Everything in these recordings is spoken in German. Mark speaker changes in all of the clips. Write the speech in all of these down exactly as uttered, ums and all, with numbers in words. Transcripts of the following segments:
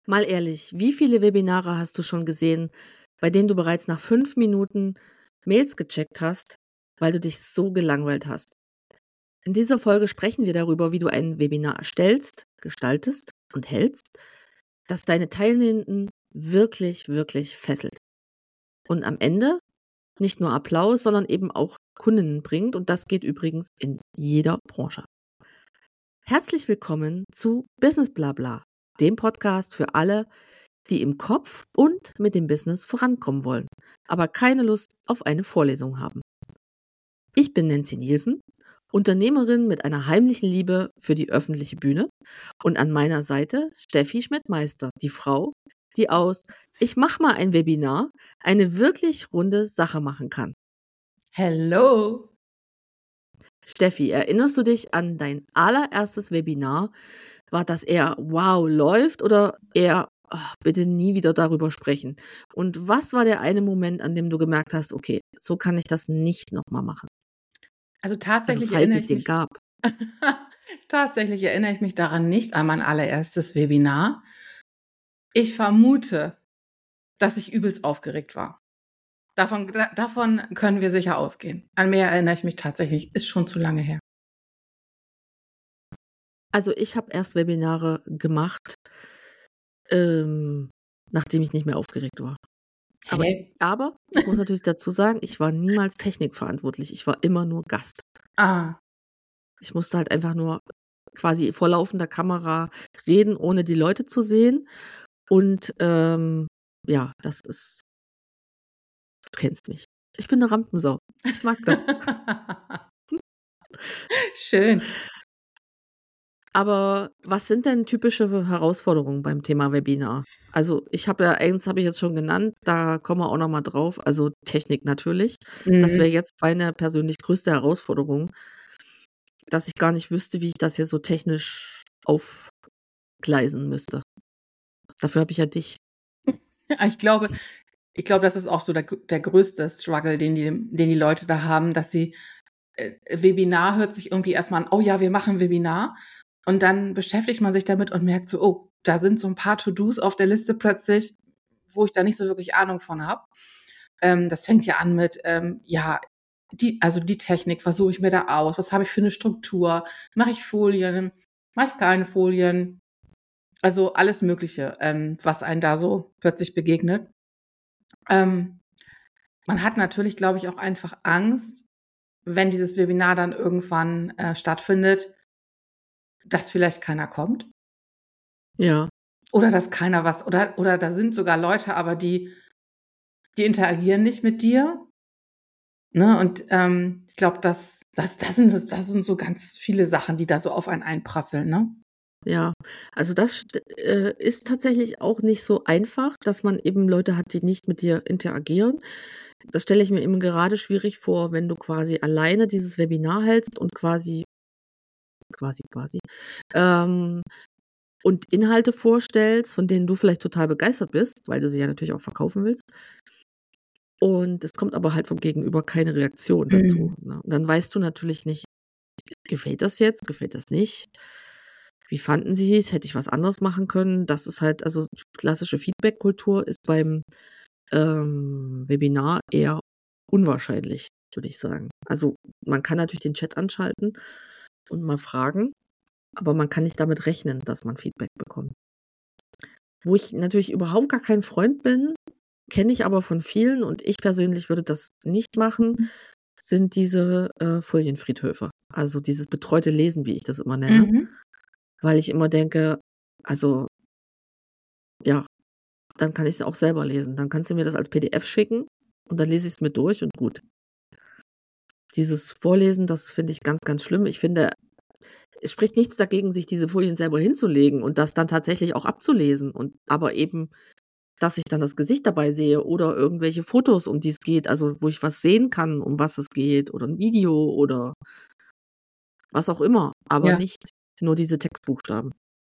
Speaker 1: Mal ehrlich, wie viele Webinare hast du schon gesehen, bei denen du bereits nach fünf Minuten Mails gecheckt hast, weil du dich so gelangweilt hast? In dieser Folge sprechen wir darüber, wie du ein Webinar erstellst, gestaltest und hältst, das deine Teilnehmenden wirklich, wirklich fesselt. Und am Ende nicht nur Applaus, sondern eben auch Kundinnen bringt. Und das geht übrigens in jeder Branche. Herzlich willkommen zu Business Blabla, dem Podcast für alle, die im Kopf und mit dem Business vorankommen wollen, aber keine Lust auf eine Vorlesung haben. Ich bin Nancy Nielsen, Unternehmerin mit einer heimlichen Liebe für die öffentliche Bühne, und an meiner Seite Steffi Schmidtmeister, die Frau, die aus „Ich mach mal ein Webinar" eine wirklich runde Sache machen kann.
Speaker 2: Hello!
Speaker 1: Steffi, erinnerst du dich an dein allererstes Webinar? War das eher „Wow, läuft" oder eher „Ach, bitte nie wieder darüber sprechen"? Und was war der eine Moment, an dem du gemerkt hast: „Okay, so kann ich das nicht noch mal machen"?
Speaker 2: Also
Speaker 1: Also,
Speaker 2: tatsächlich
Speaker 1: falls
Speaker 2: erinnere
Speaker 1: es
Speaker 2: ich
Speaker 1: den
Speaker 2: mich
Speaker 1: gab.
Speaker 2: tatsächlich erinnere ich mich daran nicht an mein allererstes Webinar. Ich vermute, dass ich übelst aufgeregt war. Davon da davon können wir sicher ausgehen. An mehr erinnere ich mich tatsächlich, ist schon zu lange her.
Speaker 1: Also, ich habe erst Webinare gemacht, ähm, nachdem ich nicht mehr aufgeregt war. Aber
Speaker 2: Hä?
Speaker 1: aber ich muss natürlich dazu sagen, ich war niemals technikverantwortlich. Ich war immer nur Gast.
Speaker 2: Ah,
Speaker 1: Ich musste halt einfach nur quasi vor laufender Kamera reden, ohne die Leute zu sehen. Und, ähm, ja, das ist du kennst mich. Ich bin 'ne Rampensau. Ich mag das.
Speaker 2: schön.
Speaker 1: Aber was sind denn typische Herausforderungen beim Thema Webinar? Also, ich habe ja eins habe ich jetzt schon genannt, da kommen wir auch noch mal drauf, also Technik natürlich. Das wäre
Speaker 2: Mhm.
Speaker 1: jetzt meine persönlich größte Herausforderung, dass ich gar nicht wüsste, wie ich das hier so technisch aufgleisen müsste. Dafür habe ich ja dich.
Speaker 2: Ich glaube ich glaube, das ist auch so der g der größte Struggle, den die den die Leute da haben, dass sie äh, Webinar hört sich irgendwie erst mal an: „Oh ja, wir machen Webinar." Und dann beschäftigt man sich damit und merkt so: „Oh, da sind so 'n paar To-dos auf der Liste plötzlich, wo ich da nicht so wirklich Ahnung von habe." Ähm, das fängt ja an mit, ähm, ja, die also die Technik, was suche ich mir da aus? Was habe ich für 'ne Struktur? Mache ich Folien? Mache ich keine Folien? Also alles Mögliche, ähm, was einem da so plötzlich begegnet. Ähm, Man hat natürlich, glaube ich, auch einfach Angst, wenn dieses Webinar dann irgendwann, äh, stattfindet, dass vielleicht keiner kommt
Speaker 1: Ja,
Speaker 2: oder dass keiner was oder oder da sind sogar Leute, aber die die interagieren nicht mit dir, ne? Und, ähm, ich glaube, das das das sind das das sind so ganz viele Sachen, die da so auf einen einprasseln, ne?
Speaker 1: ja. Also, das st äh, ist tatsächlich auch nicht so einfach, dass man eben Leute hat, die nicht mit dir interagieren. Das stelle ich mir eben gerade schwierig vor, wenn du quasi alleine dieses Webinar hältst und quasi quasi quasi, ähm, und Inhalte vorstellst, von denen du vielleicht total begeistert bist, weil du sie ja natürlich auch verkaufen willst. Und es kommt aber halt vom Gegenüber keine Reaktion dazu,
Speaker 2: Mhm.
Speaker 1: ne? Und dann weißt du natürlich nicht, gefällt das jetzt, gefällt das nicht? Wie fanden sie es? Hätte ich was anderes machen können? Das ist halt, also klassische Feedback-Kultur ist beim, ähm, Webinar eher unwahrscheinlich, würde ich sagen. Also, man kann natürlich den Chat anschalten und mal fragen, aber man kann nicht damit rechnen, dass man Feedback bekommt. Wo ich natürlich überhaupt gar kein Freund bin, kenne ich aber von vielen, und ich persönlich würde das nicht machen, sind diese, äh, Folienfriedhöfe. Also, dieses betreute Lesen, wie ich das immer nenne,
Speaker 2: Mhm.
Speaker 1: weil ich immer denke, also, ja, dann kann ich's auch selber lesen. Dann kannst du mir das als P D F schicken und dann lese ich's mir durch und gut. Dieses Vorlesen, das finde ich ganz, ganz schlimm. Ich finde, es spricht nichts dagegen, sich diese Folien selber hinzulegen und das dann tatsächlich auch abzulesen, und aber eben, dass ich dann das Gesicht dabei sehe oder irgendwelche Fotos, um die es geht, also, wo ich was sehen kann, um was es geht, oder 'n Video oder was auch immer, aber
Speaker 2: Ja.
Speaker 1: nicht nur diese Textbuchstaben,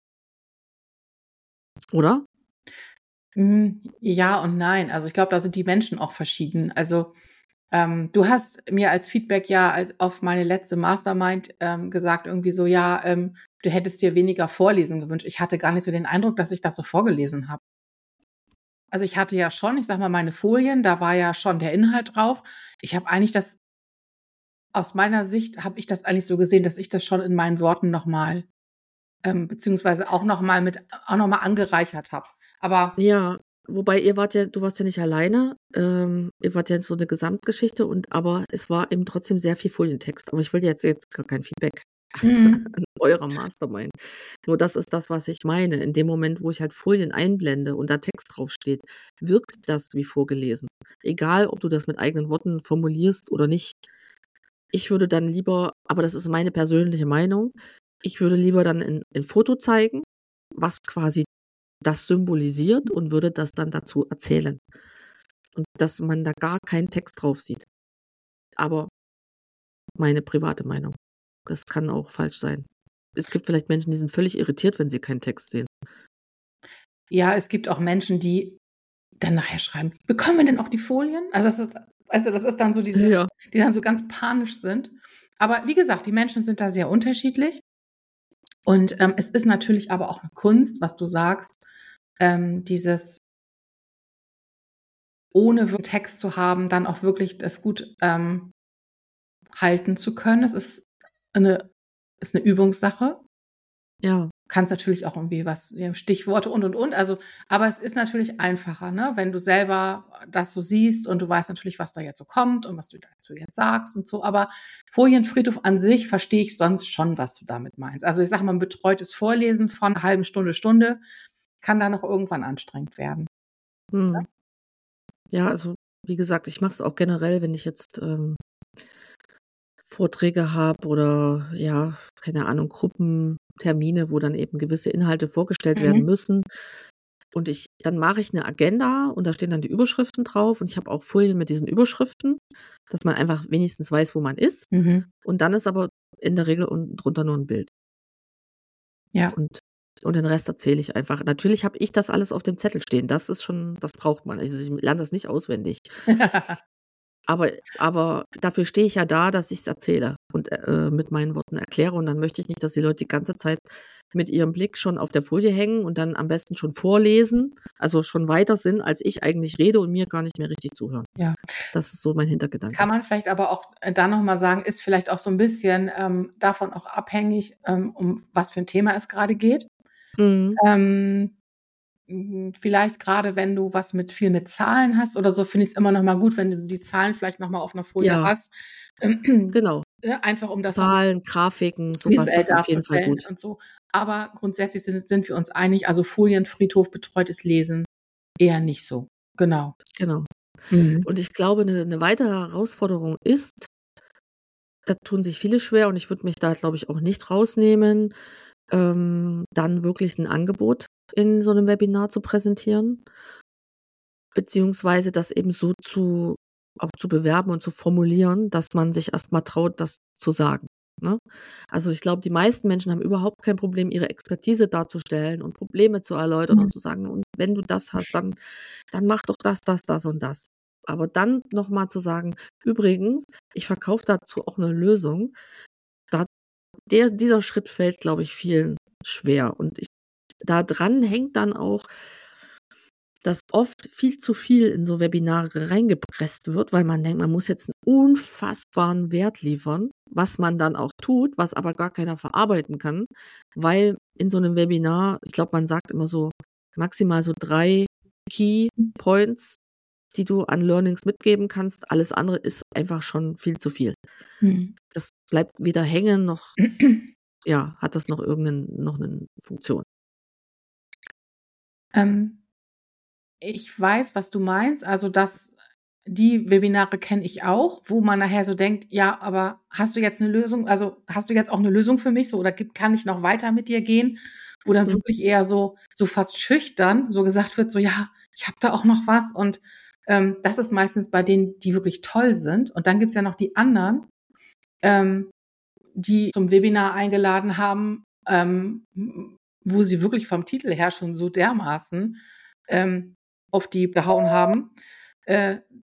Speaker 1: oder?
Speaker 2: Hm, ja und nein. Also, ich glaube, da sind die Menschen auch verschieden. Also, Ähm, du hast mir als Feedback ja als auf meine letzte Mastermind ähm, gesagt, irgendwie so, ja, ähm, du hättest dir weniger Vorlesen gewünscht. Ich hatte gar nicht so den Eindruck, dass ich das so vorgelesen habe. Also ich hatte ja schon, ich sag mal, meine Folien, da war ja schon der Inhalt drauf. Ich habe eigentlich das, aus meiner Sicht habe ich das eigentlich so gesehen, dass ich das schon in meinen Worten nochmal, ähm, beziehungsweise auch nochmal mit, auch nochmal angereichert habe. Aber
Speaker 1: Ja, wobei ihr wart ja du warst ja nicht alleine. Ähm, ihr wart ja in so 'ne Gesamtgeschichte und aber es war eben trotzdem sehr viel Folientext. Aber ich will jetzt jetzt gar kein Feedback
Speaker 2: mhm.
Speaker 1: an eurer Mastermind. Nur das ist das, was ich meine. In dem Moment, wo ich halt Folien einblende und da Text draufsteht, wirkt das wie vorgelesen. Egal, ob du das mit eigenen Worten formulierst oder nicht. Ich würde dann lieber aber das ist meine persönliche Meinung, ich würde lieber dann 'n 'n Foto zeigen, was quasi das symbolisiert und würde das dann dazu erzählen. Und dass man da gar keinen Text drauf sieht. Aber meine private Meinung. Das kann auch falsch sein. Es gibt vielleicht Menschen, die sind völlig irritiert, wenn sie keinen Text sehen.
Speaker 2: Ja, es gibt auch Menschen, die dann nachher schreiben: „Bekommen wir denn auch die Folien?“ Also, das ist, weißt du, das ist dann so diese,
Speaker 1: Ja.
Speaker 2: die dann so ganz panisch sind. Aber wie gesagt, die Menschen sind da sehr unterschiedlich. Und, ähm, es ist natürlich aber auch 'ne Kunst, was du sagst, ähm, dieses ohne wir Text zu haben, dann auch wirklich das gut, ähm, halten zu können. Es ist 'ne ist 'ne Übungssache.
Speaker 1: Ja.
Speaker 2: Kannst natürlich auch irgendwie was, ja, Stichworte und, und, und. Also, aber es ist natürlich einfacher, ne, wenn du selber das so siehst und du weißt natürlich, was da jetzt so kommt und was du dazu jetzt sagst und so. Aber Folienfriedhof an sich verstehe ich sonst schon, was du damit meinst. Also, ich sage mal, 'n betreutes Vorlesen von 'ner halben Stunde, Stunde kann dann auch irgendwann anstrengend werden.
Speaker 1: Mhm. Ja, also, wie gesagt, ich mache es auch generell, wenn ich jetzt, ähm Vorträge habe oder ja, keine Ahnung, Gruppentermine, wo dann eben gewisse Inhalte vorgestellt werden
Speaker 2: Mhm.
Speaker 1: müssen. Und ich dann mache ich 'ne Agenda und da stehen dann die Überschriften drauf und ich habe auch Folien mit diesen Überschriften, dass man einfach wenigstens weiß, wo man ist.
Speaker 2: Mhm.
Speaker 1: Und dann ist aber in der Regel unten drunter nur 'n Bild.
Speaker 2: Ja.
Speaker 1: Und und den Rest erzähle ich einfach. Natürlich habe ich das alles auf dem Zettel stehen. Das ist schon das braucht man. Also, ich lerne das nicht auswendig. Aber aber dafür stehe ich ja da, dass ich's erzähle und, äh, mit meinen Worten erkläre und dann möchte ich nicht, dass die Leute die ganze Zeit mit ihrem Blick schon auf der Folie hängen und dann am besten schon vorlesen, also, schon weiter sind, als ich eigentlich rede und mir gar nicht mehr richtig zuhören.
Speaker 2: Ja.
Speaker 1: Das ist so mein Hintergedanke.
Speaker 2: Kann man vielleicht aber auch, äh, da noch mal sagen, ist vielleicht auch so 'n bisschen, ähm, davon auch abhängig, ähm, um was für 'n Thema es grade geht.
Speaker 1: Mhm.
Speaker 2: Ähm, hm, vielleicht grade, wenn du was mit viel mit Zahlen hast oder so, finde ich's immer noch mal gut, wenn du die Zahlen vielleicht noch mal auf 'ner Folie
Speaker 1: Ja.
Speaker 2: hast.
Speaker 1: Genau.
Speaker 2: Ne, einfach um das noch
Speaker 1: Zahlen, Grafiken, so was,
Speaker 2: visuell
Speaker 1: das ist auf jeden Fall
Speaker 2: darzustellen
Speaker 1: gut.
Speaker 2: und so. Aber grundsätzlich sind sind wir uns einig, also, Folienfriedhof, betreutes Lesen eher nicht so. Genau.
Speaker 1: Genau.
Speaker 2: Mhm.
Speaker 1: Und ich glaube, 'ne 'ne weitere Herausforderung ist da tun sich viele schwer und ich würde mich da, glaube ich, auch nicht rausnehmen, ähm, dann wirklich 'n Angebot in so 'nem Webinar zu präsentieren beziehungsweise das eben so zu auch zu bewerben und zu formulieren, dass man sich erst mal traut, das zu sagen, ne? Also, ich glaube, die meisten Menschen haben überhaupt kein Problem, ihre Expertise darzustellen und Probleme zu erläutern
Speaker 2: Mhm.
Speaker 1: und zu sagen: „Und wenn du das hast, dann dann mach doch das, das, das und das.“ Aber dann noch mal zu sagen: „Übrigens, ich verkaufe dazu auch 'ne Lösung.“ Da der dieser Schritt fällt, glaube ich, vielen schwer und ich da dran hängt dann auch dass oft viel zu viel in so Webinare reingepresst wird, weil man denkt, man muss jetzt 'n unfassbaren Wert liefern, was man dann auch tut, was aber gar keiner verarbeiten kann, weil in so 'nem Webinar ich glaube, man sagt immer so maximal so drei Key Points, die du an Learnings mitgeben kannst. Alles andere ist einfach schon viel zu viel.
Speaker 2: Mhm.
Speaker 1: Das bleibt weder hängen noch ja, hat das noch irgend 'nen noch 'nen Funktion.
Speaker 2: Ähm, ich weiß, was du meinst. Also, das die Webinare kenne ich auch, wo man nachher so denkt: „Ja, aber hast du jetzt 'ne Lösung? Also, hast du jetzt auch 'ne Lösung für mich so oder gibt kann ich noch weiter mit dir gehen?“ Wo dann
Speaker 1: Mhm.
Speaker 2: wirklich eher so so fast schüchtern so gesagt wird, so: „Ja, ich habe da auch noch was.“ Und, ähm, das ist meistens bei denen, die wirklich toll sind. Und dann gibt's ja noch die anderen, ähm, die zum Webinar eingeladen haben, ähm, m wo sie wirklich vom Titel her schon so dermaßen, ähm, auf die gehauen haben. Äh,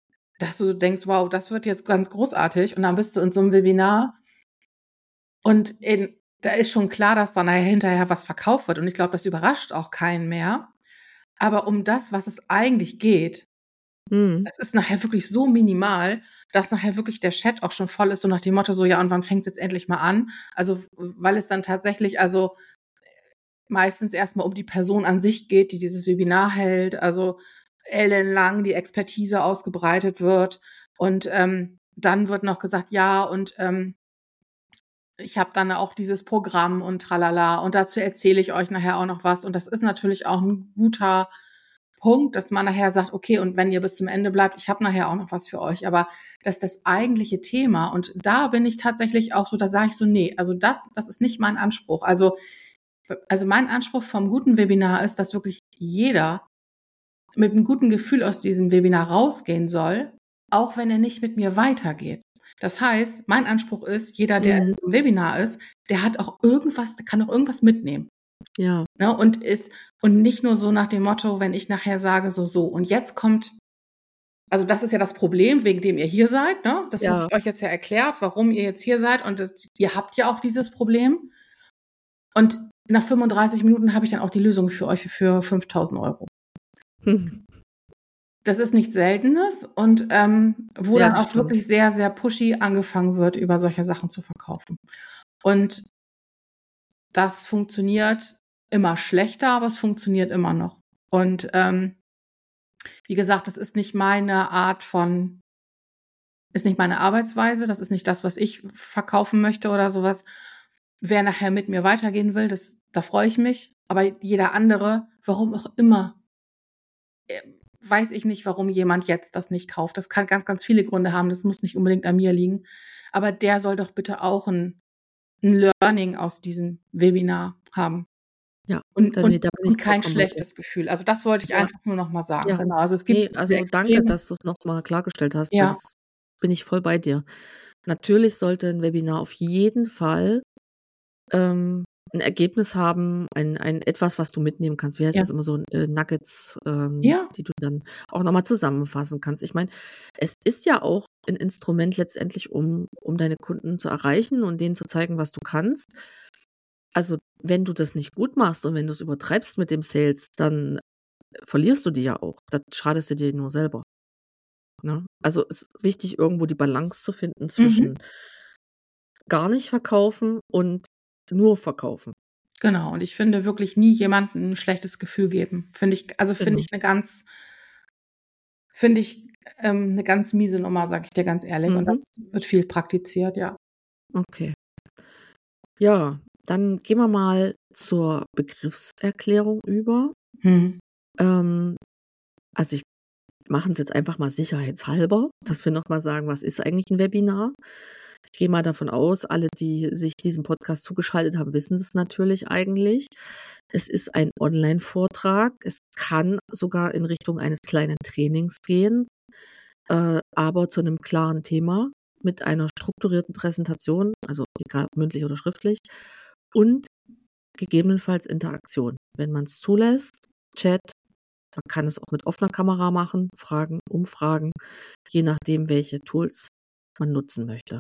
Speaker 2: dass du denkst, wow, das wird jetzt ganz großartig. Und dann bist du in so einem Webinar und in, da ist schon klar, dass dann hinterher was verkauft wird. Und ich glaube, das überrascht auch keinen mehr. Aber um das, was es eigentlich geht,
Speaker 1: Mhm.
Speaker 2: das ist nachher wirklich so minimal, dass nachher wirklich der Chat auch schon voll ist, so nach dem Motto, so, ja, und wann fängt es jetzt endlich mal an? Also, weil es dann tatsächlich, also meistens erstmal um die Person an sich geht, die dieses Webinar hält, also ellenlang die Expertise ausgebreitet wird. Und ähm, dann wird noch gesagt, ja, und ähm, ich habe dann auch dieses Programm und tralala. Und dazu erzähle ich euch nachher auch noch was. Und das ist natürlich auch ein guter Punkt, dass man nachher sagt, okay, und wenn ihr bis zum Ende bleibt, ich habe nachher auch noch was für euch. Aber das ist das eigentliche Thema. Und da bin ich tatsächlich auch so, da sage ich so, nee, also das, das ist nicht mein Anspruch. Also, also mein Anspruch vom guten Webinar ist, dass wirklich jeder mit einem guten Gefühl aus diesem Webinar rausgehen soll, auch wenn er nicht mit mir weitergeht. Das heißt, mein Anspruch ist, jeder, der
Speaker 1: Mhm.
Speaker 2: im Webinar ist, der hat auch irgendwas, der kann auch irgendwas mitnehmen.
Speaker 1: Ja.
Speaker 2: Ne? Und ist, und nicht nur so nach dem Motto, wenn ich nachher sage, so, so, und jetzt kommt, also das ist ja das Problem, wegen dem ihr hier seid, ne? Das habe
Speaker 1: Ja.
Speaker 2: ich euch jetzt ja erklärt, warum ihr jetzt hier seid, und das, ihr habt ja auch dieses Problem. Und nach fünfunddreißig Minuten habe ich dann auch die Lösung für euch für fünftausend Euro.
Speaker 1: Mhm.
Speaker 2: Das ist nichts Seltenes und ähm, wo
Speaker 1: Ja,
Speaker 2: dann
Speaker 1: das
Speaker 2: auch
Speaker 1: stimmt.
Speaker 2: wirklich sehr, sehr pushy angefangen wird, über solche Sachen zu verkaufen. Und das funktioniert immer schlechter, aber es funktioniert immer noch. Und ähm, wie gesagt, das ist nicht meine Art von, ist nicht meine Arbeitsweise, das ist nicht das, was ich verkaufen möchte oder sowas. Wer nachher mit mir weitergehen will, das, da freue ich mich. Aber jeder andere, warum auch immer, weiß ich nicht, warum jemand jetzt das nicht kauft. Das kann ganz, ganz viele Gründe haben. Das muss nicht unbedingt an mir liegen. Aber der soll doch bitte auch ein, ein Learning aus diesem Webinar haben.
Speaker 1: Ja,
Speaker 2: Und,
Speaker 1: da, nee,
Speaker 2: und,
Speaker 1: da bin ich
Speaker 2: und kein
Speaker 1: vollkommen bei dir.
Speaker 2: schlechtes Gefühl. Also das wollte ich
Speaker 1: Ja,
Speaker 2: einfach nur noch mal sagen.
Speaker 1: ja.
Speaker 2: Genau. Also es gibt
Speaker 1: Nee,
Speaker 2: diese
Speaker 1: also danke,
Speaker 2: Extreme.
Speaker 1: dass du es nochmal klargestellt hast, weil
Speaker 2: Ja,
Speaker 1: das bin ich voll bei dir. Natürlich sollte ein Webinar auf jeden Fall ähm, ein Ergebnis haben, ein, ein etwas, was du mitnehmen kannst. Wie heißt
Speaker 2: ja,
Speaker 1: das immer so, äh, Nuggets, ähm,
Speaker 2: ja,
Speaker 1: die du dann auch nochmal zusammenfassen kannst. Ich meine, es ist ja auch ein Instrument letztendlich, um, um deine Kunden zu erreichen und denen zu zeigen, was du kannst. Also, wenn du das nicht gut machst und wenn du es übertreibst mit dem Sales, dann verlierst du die ja auch. Da schadest du dir nur selber. Ne? Also es ist wichtig, irgendwo die Balance zu finden
Speaker 2: mhm.
Speaker 1: zwischen gar nicht verkaufen und nur verkaufen.
Speaker 2: Genau. Und ich finde wirklich nie jemandem ein schlechtes Gefühl geben. Finde ich, also finde
Speaker 1: Genau.
Speaker 2: ich eine ganz, finde ich ähm, eine ganz miese Nummer, sage ich dir ganz ehrlich. Und
Speaker 1: Mhm.
Speaker 2: das wird viel praktiziert, ja.
Speaker 1: Okay. Ja, dann gehen wir mal zur Begriffserklärung über.
Speaker 2: Hm.
Speaker 1: Ähm, also ich mache es jetzt einfach mal sicherheitshalber, dass wir nochmal sagen, was ist eigentlich ein Webinar? Ich gehe mal davon aus, alle, die sich diesem Podcast zugeschaltet haben, wissen das natürlich eigentlich. Es ist ein Online-Vortrag. Es kann sogar in Richtung eines kleinen Trainings gehen, äh, aber zu einem klaren Thema mit einer strukturierten Präsentation, also egal ob mündlich oder schriftlich, und gegebenenfalls Interaktion. Wenn man es zulässt, Chat, man kann es auch mit offener Kamera machen, Fragen, Umfragen, je nachdem, welche Tools man nutzen möchte.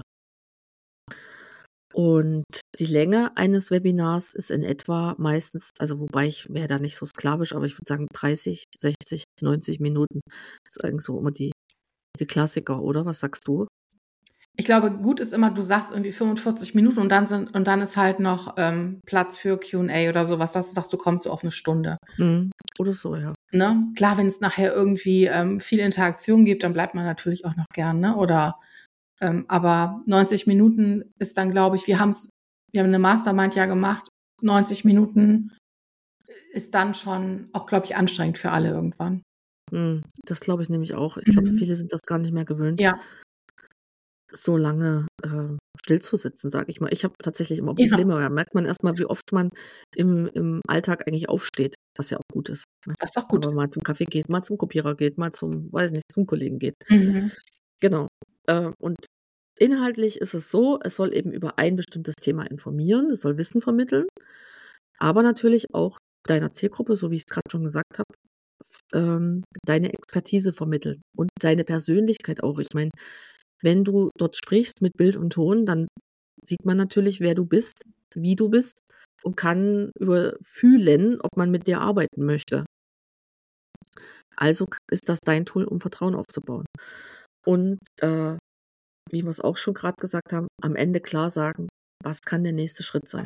Speaker 1: Und die Länge eines Webinars ist in etwa meistens, also wobei ich wäre da nicht so sklavisch, aber ich würde sagen dreißig, sechzig, neunzig Minuten. Das ist eigentlich so immer die, die Klassiker, oder? Was sagst du?
Speaker 2: Ich glaube, gut ist immer, du sagst irgendwie fünfundvierzig Minuten und dann sind, und dann ist halt noch ähm, Platz für Q und A oder sowas, dass du sagst, du kommst so auf eine Stunde.
Speaker 1: Mhm. Oder so, ja.
Speaker 2: Ne? Klar, wenn es nachher irgendwie ähm, viel Interaktion gibt, dann bleibt man natürlich auch noch gern, ne? Oder ähm, aber neunzig Minuten ist dann, glaube ich, wir haben es, wir haben eine Mastermind ja gemacht, neunzig Minuten ist dann schon auch, glaube ich, anstrengend für alle irgendwann.
Speaker 1: Mhm. Das glaube ich nämlich auch. Ich glaube,
Speaker 2: Mhm.
Speaker 1: viele sind das gar nicht mehr gewöhnt,
Speaker 2: Ja,
Speaker 1: so lange äh, still zu sitzen, sage ich mal. Ich habe tatsächlich immer
Speaker 2: ja,
Speaker 1: Probleme, da merkt man erstmal, wie oft man im, im Alltag eigentlich aufsteht, was ja auch gut ist. Ne?
Speaker 2: was auch gut
Speaker 1: Aber
Speaker 2: ist.
Speaker 1: mal zum Kaffee geht, mal zum Kopierer geht, mal zum, weiß nicht, zum Kollegen geht.
Speaker 2: Mhm.
Speaker 1: Genau. Äh, und inhaltlich ist es so, es soll eben über ein bestimmtes Thema informieren, es soll Wissen vermitteln, aber natürlich auch deiner Zielgruppe, so wie ich es gerade schon gesagt habe, f ähm, deine Expertise vermitteln und deine Persönlichkeit auch. Ich meine, wenn du dort sprichst mit Bild und Ton, dann sieht man natürlich, wer du bist, wie du bist und kann überfühlen, ob man mit dir arbeiten möchte. Also k ist das dein Tool, um Vertrauen aufzubauen. Und, äh, wie wir's auch schon grad gesagt haben, am Ende klar sagen: „Was kann der nächste Schritt sein?“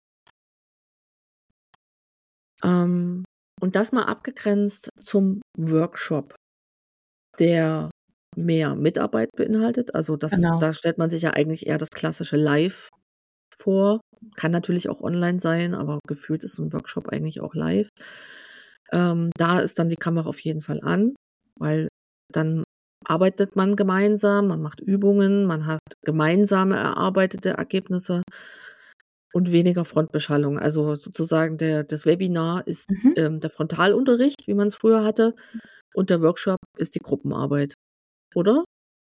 Speaker 1: Ähm, und das mal abgegrenzt zum Workshop, der mehr Mitarbeit beinhaltet. Also, das
Speaker 2: Genau.
Speaker 1: da stellt man sich ja eigentlich eher das klassische Live vor. Kann natürlich auch online sein, aber gefühlt ist so 'n Workshop eigentlich auch live. Ähm, da ist dann die Kamera auf jeden Fall an, weil dann arbeitet man gemeinsam, man macht Übungen, man hat gemeinsame erarbeitete Ergebnisse und weniger Frontbeschallung. Also, sozusagen der das Webinar ist,
Speaker 2: Mhm.
Speaker 1: ähm, der Frontalunterricht, wie man's früher hatte, und der Workshop ist die Gruppenarbeit, oder?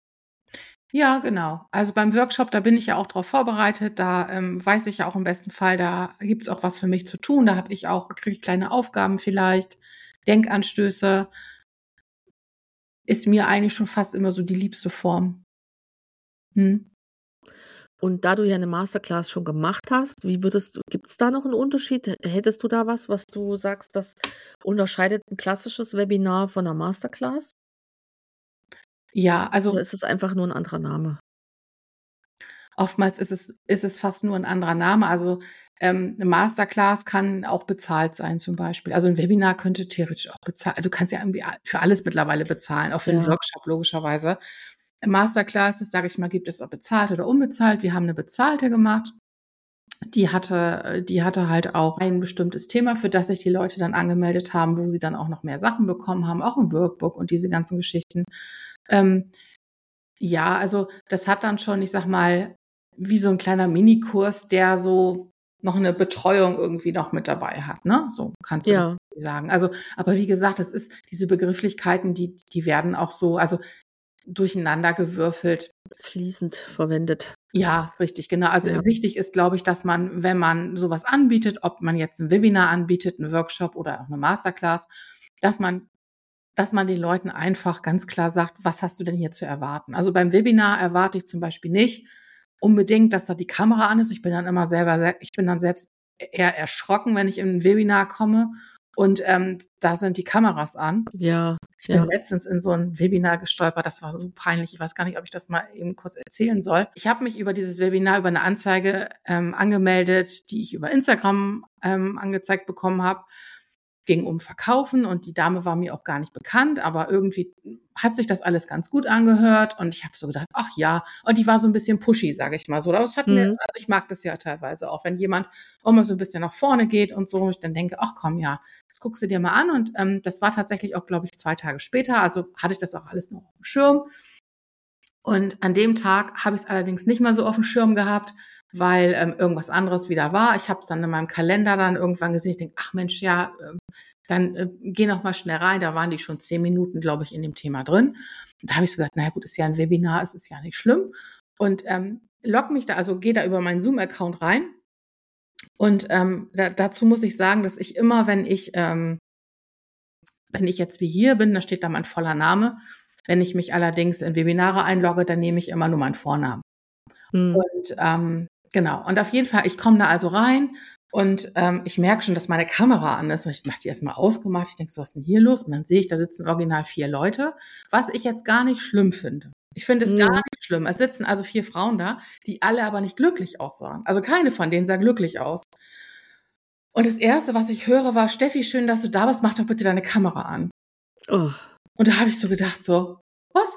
Speaker 2: Ja, genau. Also, beim Workshop, da bin ich ja auch drauf vorbereitet. Da, ähm, weiß ich ja auch im besten Fall, da gibt's auch was für mich zu tun. Da habe ich auch kriege ich kleine Aufgaben vielleicht, Denkanstöße. Ist mir eigentlich schon fast immer so die liebste Form. Mhm.
Speaker 1: Und da du ja 'ne Masterclass schon gemacht hast, wie würdest du gibt's da noch 'n Unterschied? Hä hättest du da was, was du sagst, das unterscheidet 'n klassisches Webinar von 'ner Masterclass?
Speaker 2: Ja,
Speaker 1: Oder
Speaker 2: also
Speaker 1: ist es einfach nur 'n anderer Name?
Speaker 2: Oftmals ist es ist es fast nur 'n anderer Name. Also, ähm, 'ne Masterclass kann auch bezahlt sein zum Beispiel. Also, 'n Webinar könnte theoretisch auch bezahlt also, du kannst ja irgendwie a für alles mittlerweile bezahlen, auch für 'n
Speaker 1: Ja.
Speaker 2: Workshop logischerweise. Masterclasses, sage ich mal, gibt es auch bezahlt oder unbezahlt. Wir haben 'ne bezahlte gemacht. Die hatte äh, die hatte halt auch ein bestimmtes Thema, für das sich die Leute dann angemeldet haben, wo sie dann auch noch mehr Sachen bekommen haben, auch 'n Workbook und diese ganzen Geschichten. Ähm, ja, also, das hat dann schon, ich sage mal, wie so 'n kleiner Minikurs, der so noch 'ne Betreuung irgendwie noch mit dabei hat, ne? So kannst du das
Speaker 1: Ja.
Speaker 2: sagen. Also, aber wie gesagt, das ist diese Begrifflichkeiten, die die werden auch so, also, durcheinandergewürfelt.
Speaker 1: Fließend verwendet.
Speaker 2: Ja, richtig, genau. Also,
Speaker 1: Ja.
Speaker 2: wichtig ist, glaube ich, dass man, wenn man so was anbietet, ob man jetzt 'n Webinar anbietet, 'n Workshop oder auch 'ne Masterclass, dass man dass man den Leuten einfach ganz klar sagt: „Was hast du denn hier zu erwarten?“ Also, beim Webinar erwarte ich zum Beispiel nicht unbedingt, dass da die Kamera an ist. Ich bin dann immer selber sehr ich bin dann selbst e eher erschrocken, wenn ich in 'n Webinar komme und, ähm, da sind die Kameras an.
Speaker 1: Ja,
Speaker 2: Ich bin
Speaker 1: ja.
Speaker 2: letztens in so 'n Webinar gestolpert, das war so peinlich. Ich weiß gar nicht, ob ich das mal eben kurz erzählen soll. Ich habe mich über dieses Webinar über 'ne Anzeige, ähm, angemeldet, die ich über Instagram, ähm, angezeigt bekommen habe. Ging um Verkaufen und die Dame war mir auch gar nicht bekannt, aber irgendwie hat sich das alles ganz gut angehört und ich habe so gedacht: „Ach ja.“ Und die war so 'n bisschen pushy, sage ich mal so. Aber es hat mir
Speaker 1: Mhm.
Speaker 2: also, ich mag das ja teilweise auch, wenn jemand auch mal so 'n bisschen nach vorne geht und so, ich dann denke: „Ach komm, ja, das guckst du dir mal an.“ Und, ähm, das war tatsächlich auch, glaube ich, zwei Tage später, also, hatte ich das auch alles noch aufm Schirm. Und an dem Tag habe ich's allerdings nicht mehr so aufm Schirm gehabt, weil, ähm, irgendwas anderes wieder war. Ich habe es dann in meinem Kalender dann irgendwann gesehen. Ich denke: „Ach Mensch, ja, ähm, dann, äh, geh noch mal schnell rein.“ Da waren die schon zehn Minuten, glaube ich, in dem Thema drin. Da habe ich so gedacht: „Na ja gut, ist ja 'n Webinar, es ist ja nicht schlimm.“ Und, ähm, logge mich da also, gehe da über meinen Zoom-Account rein. Und, ähm, da dazu muss ich sagen, dass ich immer, wenn ich, ähm wenn ich jetzt wie hier bin, da steht da mein voller Name. Wenn ich mich allerdings in Webinare einlogge, dann nehme ich immer nur meinen Vornamen.
Speaker 1: Mhm.
Speaker 2: Und, ähm, genau. Und auf jeden Fall, ich komme da also rein und, ähm, ich merke schon, dass meine Kamera an ist und ich habe die erst mal ausgemacht. Ich denke so: „Was ist 'n hier los?“ Und dann sehe ich, da sitzen original vier Leute, was ich jetzt gar nicht schlimm finde. Ich finde es gar
Speaker 1: Mhm.
Speaker 2: nicht schlimm. Es sitzen also vier Frauen da, die alle aber nicht glücklich aussahen. Also, keine von denen sah glücklich aus. Und das Erste, was ich höre, war: „Steffi, schön, dass du da bist. Mach doch bitte deine Kamera an.“
Speaker 1: Oh.
Speaker 2: Und da habe ich so gedacht so: „Was?“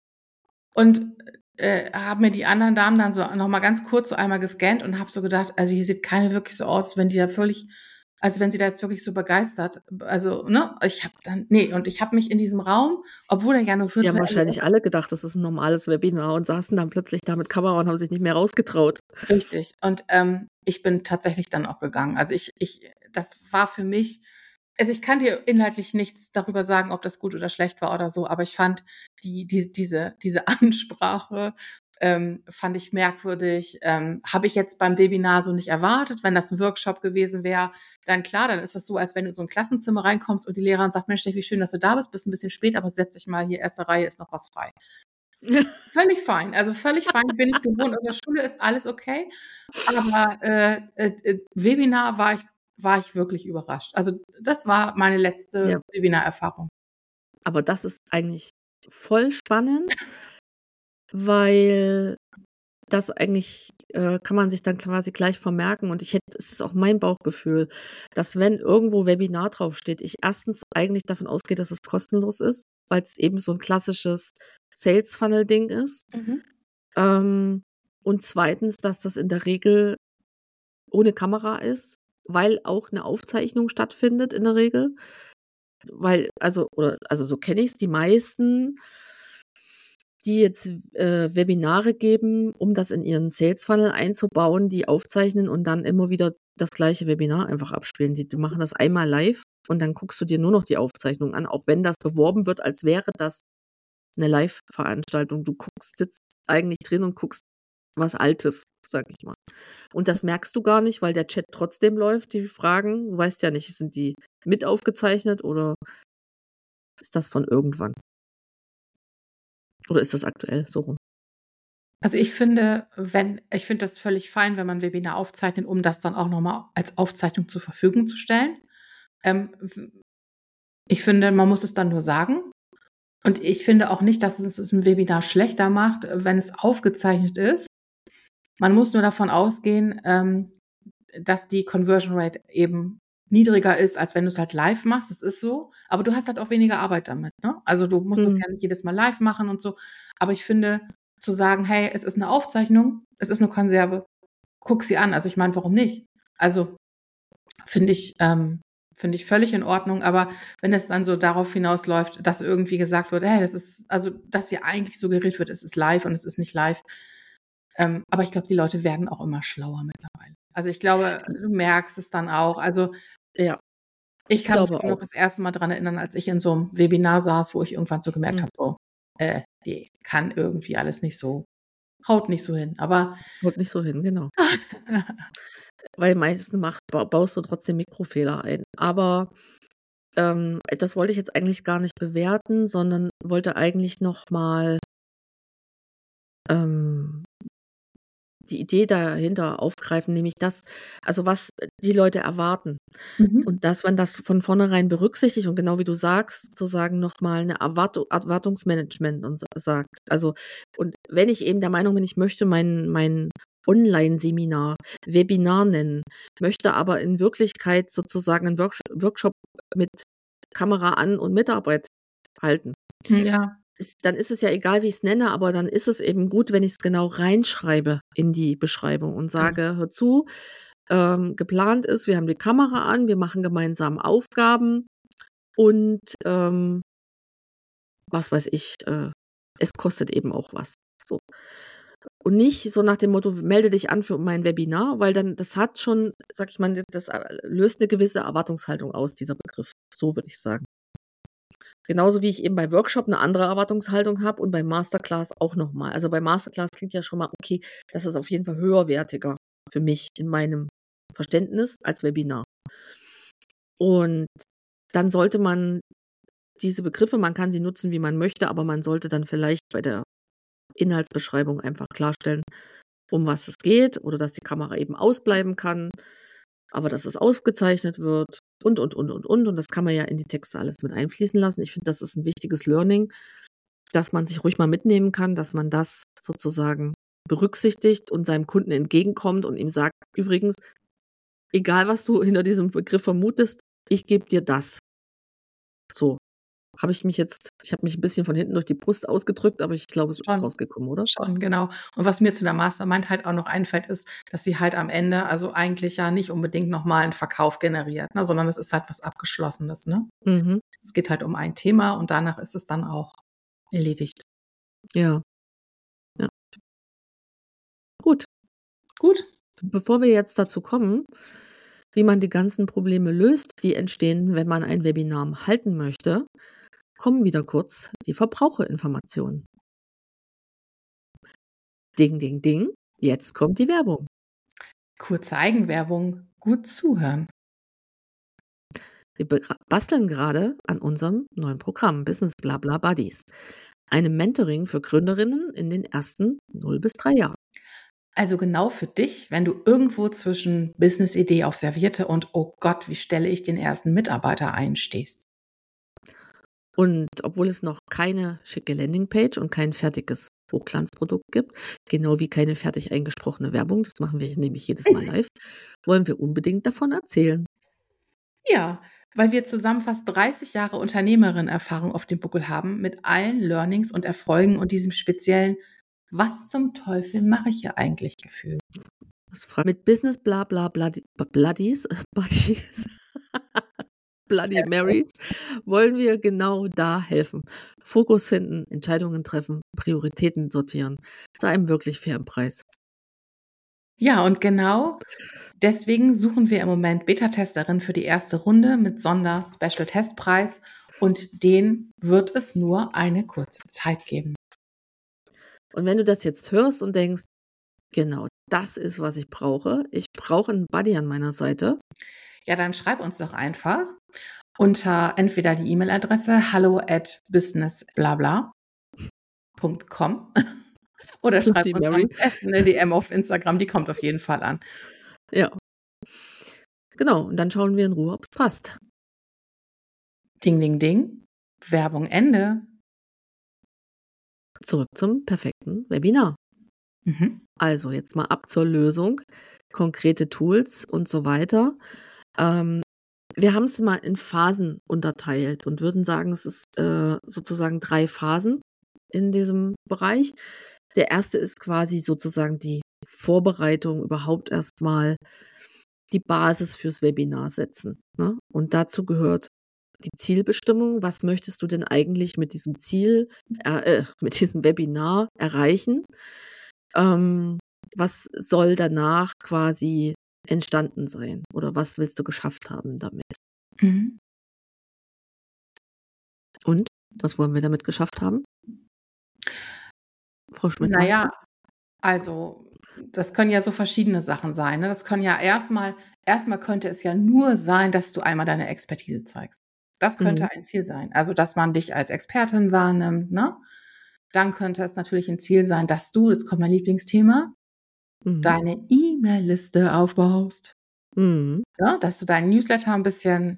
Speaker 2: Und, äh, habe mir die anderen Damen dann so noch mal ganz kurz so einmal gescannt und habe so gedacht: „Also, hier sieht keine wirklich so aus, wenn die da völlig als wenn sie da jetzt wirklich so begeistert also, ne?“ Ich habe dann ne, und ich habe mich in diesem Raum, obwohl er ja nur
Speaker 1: Die haben
Speaker 2: virtuell ist
Speaker 1: wahrscheinlich alle gedacht, das ist 'n normales Webinar und saßen dann plötzlich da mit Kamera und haben sich nicht mehr rausgetraut.
Speaker 2: Richtig. Und, ähm, ich bin tatsächlich dann auch gegangen. Also, ich ich das war für mich also, ich kann dir inhaltlich nichts darüber sagen, ob das gut oder schlecht war oder so, aber ich fand die die diese diese Ansprache, ähm, fand ich merkwürdig. Ähm, habe ich jetzt beim Webinar so nicht erwartet. Wenn das ein Workshop gewesen wäre, dann klar, dann ist das so, als wenn du in so ein Klassenzimmer reinkommst und die Lehrerin sagt, Mensch, Steffi, schön, dass du da bist, bist ein bisschen spät, aber setz dich mal hier, erste Reihe ist noch was frei. Völlig fein, also völlig fein, bin ich gewohnt. Aus der Schule ist alles okay. Aber äh, äh, Webinar war ich, war ich wirklich überrascht. Also das war meine letzte
Speaker 1: Ja.
Speaker 2: Webinar-Erfahrung.
Speaker 1: Aber das ist eigentlich voll spannend, weil das eigentlich äh, kann man sich dann quasi gleich vermerken. Und ich hätte, es ist auch mein Bauchgefühl, dass wenn irgendwo Webinar draufsteht, ich erstens eigentlich davon ausgehe, dass es kostenlos ist, weil es eben so ein klassisches Sales-Funnel-Ding ist.
Speaker 2: Mhm.
Speaker 1: Ähm, und zweitens, dass das in der Regel ohne Kamera ist, weil auch eine Aufzeichnung stattfindet in der Regel. Weil, also, oder, also so kenne ich es, die meisten, die jetzt äh, Webinare geben, um das in ihren Sales Funnel einzubauen, die aufzeichnen und dann immer wieder das gleiche Webinar einfach abspielen. Die, die machen das einmal live und dann guckst du dir nur noch die Aufzeichnung an, auch wenn das beworben wird, als wäre das eine Live-Veranstaltung. Du guckst, sitzt eigentlich drin und guckst was Altes, sag ich mal. Und das merkst du gar nicht, weil der Chat trotzdem läuft, die Fragen. Du weißt ja nicht, sind die mit aufgezeichnet oder ist das von irgendwann? Oder ist das aktuell so rum?
Speaker 2: Also ich finde, wenn, ich finde das völlig fein, wenn man Webinar aufzeichnet, um das dann auch nochmal als Aufzeichnung zur Verfügung zu stellen. Ähm, ich finde, man muss es dann nur sagen. Und ich finde auch nicht, dass es ein Webinar schlechter macht, wenn es aufgezeichnet ist. Man muss nur davon ausgehen, ähm, dass die Conversion Rate eben niedriger ist, als wenn du es halt live machst. Das ist so. Aber du hast halt auch weniger Arbeit damit. Ne? Also du musst es
Speaker 1: Mhm.
Speaker 2: ja nicht jedes Mal live machen und so. Aber ich finde, zu sagen, hey, es ist eine Aufzeichnung, es ist eine Konserve, guck sie an. Also ich meine, warum nicht? Also finde ich, ähm, finde ich völlig in Ordnung. Aber wenn es dann so darauf hinausläuft, dass irgendwie gesagt wird, hey, das ist, also dass hier eigentlich suggeriert wird, es ist live und es ist nicht live. Ähm, aber ich glaube, die Leute werden auch immer schlauer mittlerweile. Also ich glaube, du merkst es dann auch. Also
Speaker 1: Ja,
Speaker 2: ich
Speaker 1: ich
Speaker 2: kann mich
Speaker 1: glaube
Speaker 2: noch
Speaker 1: auch.
Speaker 2: das erste Mal dran erinnern, als ich in so einem Webinar saß, wo ich irgendwann so gemerkt
Speaker 1: Mhm.
Speaker 2: habe, so, äh, die kann irgendwie alles nicht so, haut nicht so hin. Aber
Speaker 1: Haut nicht so hin, genau. Weil meistens macht, ba- baust du trotzdem Mikrofehler ein. Aber ähm, das wollte ich jetzt eigentlich gar nicht bewerten, sondern wollte eigentlich nochmal ähm, die Idee dahinter aufgreifen, nämlich das, also was die Leute erwarten.
Speaker 2: mhm.
Speaker 1: Und dass man das von vornherein berücksichtigt und genau wie du sagst, sozusagen nochmal eine Erwartung, Erwartungsmanagement und sa- sagt. Also, und wenn ich eben der Meinung bin, ich möchte mein, mein Online-Seminar, Webinar nennen, möchte aber in Wirklichkeit sozusagen einen Work Workshop mit Kamera an und Mitarbeit halten.
Speaker 2: Ja,
Speaker 1: Ist, dann ist es ja egal, wie ich es nenne, aber dann ist es eben gut, wenn ich es genau reinschreibe in die Beschreibung und
Speaker 2: genau.
Speaker 1: sage, hör zu, ähm, geplant ist, wir haben die Kamera an, wir machen gemeinsam Aufgaben und ähm, was weiß ich, äh, es kostet eben auch was. So. Und nicht so nach dem Motto, melde dich an für mein Webinar, weil dann, das hat schon, sag ich mal, das löst eine gewisse Erwartungshaltung aus, dieser Begriff. So würde ich sagen. Genauso wie ich eben bei Workshop eine andere Erwartungshaltung habe und bei Masterclass auch nochmal. Also bei Masterclass klingt ja schon mal, okay, das ist auf jeden Fall höherwertiger für mich in meinem Verständnis als Webinar. Und dann sollte man diese Begriffe, man kann sie nutzen, wie man möchte, aber man sollte dann vielleicht bei der Inhaltsbeschreibung einfach klarstellen, um was es geht oder dass die Kamera eben ausbleiben kann, aber dass es aufgezeichnet wird und, und, und, und, und. Und das kann man ja in die Texte alles mit einfließen lassen. Ich finde, das ist ein wichtiges Learning, dass man sich ruhig mal mitnehmen kann, dass man das sozusagen berücksichtigt und seinem Kunden entgegenkommt und ihm sagt, übrigens, egal was du hinter diesem Begriff vermutest, ich gebe dir das. So, habe ich mich jetzt, ich habe mich ein bisschen von hinten durch die Brust ausgedrückt, aber ich glaube, es ist
Speaker 2: Schon,
Speaker 1: rausgekommen, oder?
Speaker 2: schon, genau. Und was mir zu der Mastermind halt auch noch einfällt, ist, dass sie halt am Ende, also eigentlich ja nicht unbedingt nochmal einen Verkauf generiert, ne, sondern es ist halt was Abgeschlossenes, ne?
Speaker 1: Mhm.
Speaker 2: Es geht halt um ein Thema und danach ist es dann auch erledigt.
Speaker 1: Ja, ja. Gut.
Speaker 2: Gut.
Speaker 1: Bevor wir jetzt dazu kommen, wie man die ganzen Probleme löst, die entstehen, wenn man ein Webinar halten möchte, kommen wieder kurz die Verbraucherinformationen. Ding, ding, ding. Jetzt kommt die Werbung.
Speaker 2: Kurze Eigenwerbung. Gut zuhören.
Speaker 1: Wir basteln gerade an unserem neuen Programm Business Blabla Buddies. Einem Mentoring für Gründerinnen in den ersten null bis drei Jahren.
Speaker 2: Also genau für dich, wenn du irgendwo zwischen Business-Idee auf Serviette und oh Gott, wie stelle ich den ersten Mitarbeiter ein, stehst.
Speaker 1: Und obwohl es noch keine schicke Landingpage und kein fertiges Hochglanzprodukt gibt, genau wie keine fertig eingesprochene Werbung, das machen wir nämlich jedes Mal live, wollen wir unbedingt davon erzählen.
Speaker 2: Ja, weil wir zusammen fast dreißig Jahre Unternehmerin-Erfahrung auf dem Buckel haben, mit allen Learnings und Erfolgen und diesem speziellen Was zum Teufel mache ich hier eigentlich Gefühl.
Speaker 1: Mit Business Blabla Bloodies, Buddies, Bloody Marys wollen wir genau da helfen. Fokus finden, Entscheidungen treffen, Prioritäten sortieren. Zu einem wirklich fairen Preis.
Speaker 2: Ja, und genau deswegen suchen wir im Moment Beta-Testerin für die erste Runde mit Sonder-Special-Testpreis und den wird es nur eine kurze Zeit geben.
Speaker 1: Und wenn du das jetzt hörst und denkst, genau, das ist, was ich brauche, ich brauche einen Buddy an meiner Seite.
Speaker 2: Ja, dann schreib uns doch einfach unter entweder die E-Mail-Adresse hallo at businessblabla punkt com oder schreib uns am besten eine D M auf Instagram, die kommt auf jeden Fall an.
Speaker 1: Ja. Genau, und dann schauen wir in Ruhe, ob es passt.
Speaker 2: Ding, ding, ding. Werbung Ende.
Speaker 1: Zurück zum perfekten Webinar.
Speaker 2: Mhm.
Speaker 1: Also jetzt mal ab zur Lösung, konkrete Tools und so weiter. Ähm, wir haben es mal in Phasen unterteilt und würden sagen, es ist äh, sozusagen drei Phasen in diesem Bereich. Der erste ist quasi sozusagen die Vorbereitung, überhaupt erstmal die Basis fürs Webinar setzen. Ne? Und dazu gehört die Zielbestimmung. Was möchtest du denn eigentlich mit diesem Ziel, äh, mit diesem Webinar erreichen? Ähm, was soll danach quasi entstanden sein? Oder was willst du geschafft haben damit?
Speaker 2: Mhm.
Speaker 1: Und? Was wollen wir damit geschafft haben? Frau Schmidt?
Speaker 2: Naja, also das können ja so verschiedene Sachen sein. Ne? Das können ja erstmal, erstmal könnte es ja nur sein, dass du einmal deine Expertise zeigst. Das könnte
Speaker 1: Mhm.
Speaker 2: ein Ziel sein. Also, dass man dich als Expertin wahrnimmt, ne? Dann könnte es natürlich ein Ziel sein, dass du, jetzt kommt mein Lieblingsthema,
Speaker 1: Mhm.
Speaker 2: deine E-Mail-Liste aufbaust.
Speaker 1: Mhm.
Speaker 2: Ja, dass du deinen Newsletter ein bisschen,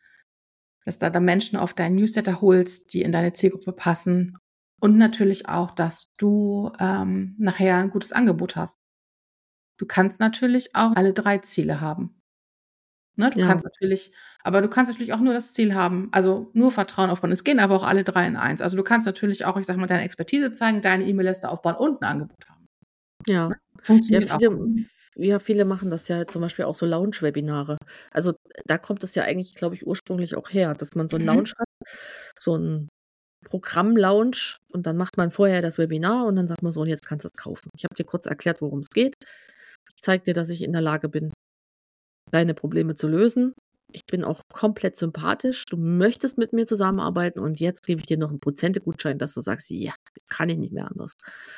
Speaker 2: dass da, da Menschen auf deinen Newsletter holst, die in deine Zielgruppe passen. Und natürlich auch, dass du ähm, nachher ein gutes Angebot hast. Du kannst natürlich auch alle drei Ziele haben. Ne, du
Speaker 1: Ja.
Speaker 2: kannst natürlich, aber du kannst natürlich auch nur das Ziel haben, also nur Vertrauen aufbauen. Es gehen aber auch alle drei in eins. Also du kannst natürlich auch, ich sag mal, deine Expertise zeigen, deine E-Mail-Liste aufbauen und ein Angebot haben.
Speaker 1: Ja.
Speaker 2: Ne?
Speaker 1: Ja,
Speaker 2: Funktioniert
Speaker 1: viele,
Speaker 2: auch.
Speaker 1: ja, viele machen das ja zum Beispiel auch so Lounge-Webinare. Also da kommt es ja eigentlich, glaube ich, ursprünglich auch her, dass man so einen
Speaker 2: Mhm.
Speaker 1: Lounge hat, so ein Programm-Lounge und dann macht man vorher das Webinar und dann sagt man so, und jetzt kannst du es kaufen. Ich habe dir kurz erklärt, worum es geht. Ich zeige dir, dass ich in der Lage bin, deine Probleme zu lösen. Ich bin auch komplett sympathisch. Du möchtest mit mir zusammenarbeiten und jetzt gebe ich dir noch einen Prozente-Gutschein, dass du sagst, ja, jetzt kann ich nicht mehr anders.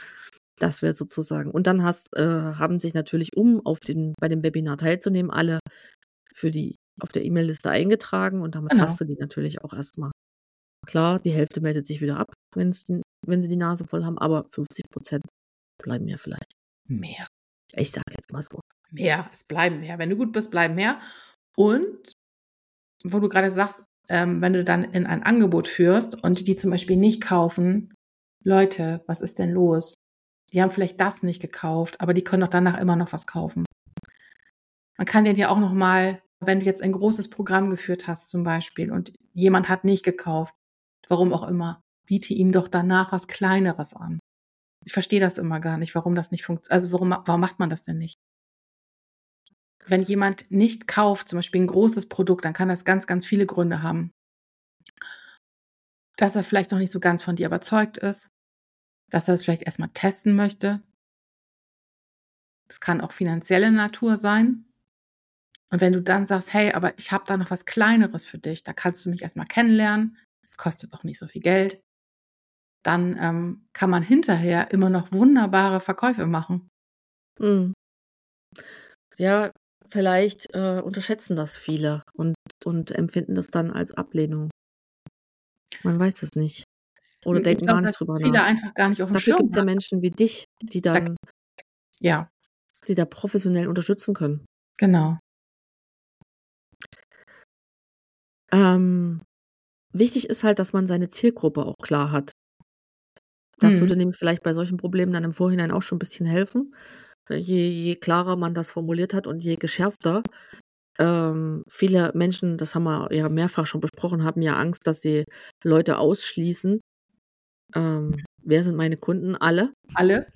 Speaker 1: Das wäre sozusagen. Und dann hast, äh, haben sich natürlich, um auf den, bei dem Webinar teilzunehmen, alle für die auf der E-Mail-Liste eingetragen und damit
Speaker 2: Genau.
Speaker 1: hast du die natürlich auch erstmal. Klar, die Hälfte meldet sich wieder ab, wenn's, wenn sie die Nase voll haben, aber fünfzig Prozent bleiben ja vielleicht.
Speaker 2: Mehr.
Speaker 1: Ich sag jetzt mal so.
Speaker 2: Mehr, es bleiben mehr. Wenn du gut bist, bleiben mehr. Und wo du gerade sagst, ähm, wenn du dann in ein Angebot führst und die zum Beispiel nicht kaufen, Leute, was ist denn los? Die haben vielleicht das nicht gekauft, aber die können doch danach immer noch was kaufen. Man kann denen ja auch noch mal, wenn du jetzt ein großes Programm geführt hast zum Beispiel und jemand hat nicht gekauft, warum auch immer, biete ihm doch danach was Kleineres an. Ich verstehe das immer gar nicht, warum das nicht funktioniert. Also warum, warum macht man das denn nicht? Wenn jemand nicht kauft, zum Beispiel ein großes Produkt, dann kann das ganz, ganz viele Gründe haben. Dass er vielleicht noch nicht so ganz von dir überzeugt ist, dass er es vielleicht erstmal testen möchte. Es kann auch finanzielle Natur sein. Und wenn du dann sagst, hey, aber ich habe da noch was Kleineres für dich, da kannst du mich erstmal kennenlernen, es kostet auch nicht so viel Geld, dann ähm, kann man hinterher immer noch wunderbare Verkäufe machen.
Speaker 1: Mhm. Ja, vielleicht äh, unterschätzen das viele und, und empfinden das dann als Ablehnung. Man weiß es nicht. Oder
Speaker 2: Ich
Speaker 1: denken
Speaker 2: glaube,
Speaker 1: gar
Speaker 2: dass
Speaker 1: nicht drüber
Speaker 2: viele
Speaker 1: nach.
Speaker 2: einfach gar nicht auf dem
Speaker 1: Dafür
Speaker 2: Schirm
Speaker 1: gibt es ja
Speaker 2: haben.
Speaker 1: Menschen wie dich, die
Speaker 2: Da,
Speaker 1: dann,
Speaker 2: ja,
Speaker 1: die da professionell unterstützen können.
Speaker 2: genau.
Speaker 1: Ähm, wichtig ist halt, dass man seine Zielgruppe auch klar hat. Das
Speaker 2: Mhm.
Speaker 1: würde nämlich vielleicht bei solchen Problemen dann im Vorhinein auch schon ein bisschen helfen. Je, je klarer man das formuliert hat und je geschärfter. Ähm, viele Menschen, das haben wir ja mehrfach schon besprochen, haben ja Angst, dass sie Leute ausschließen. Ähm, wer sind meine Kunden? Alle.
Speaker 2: Alle,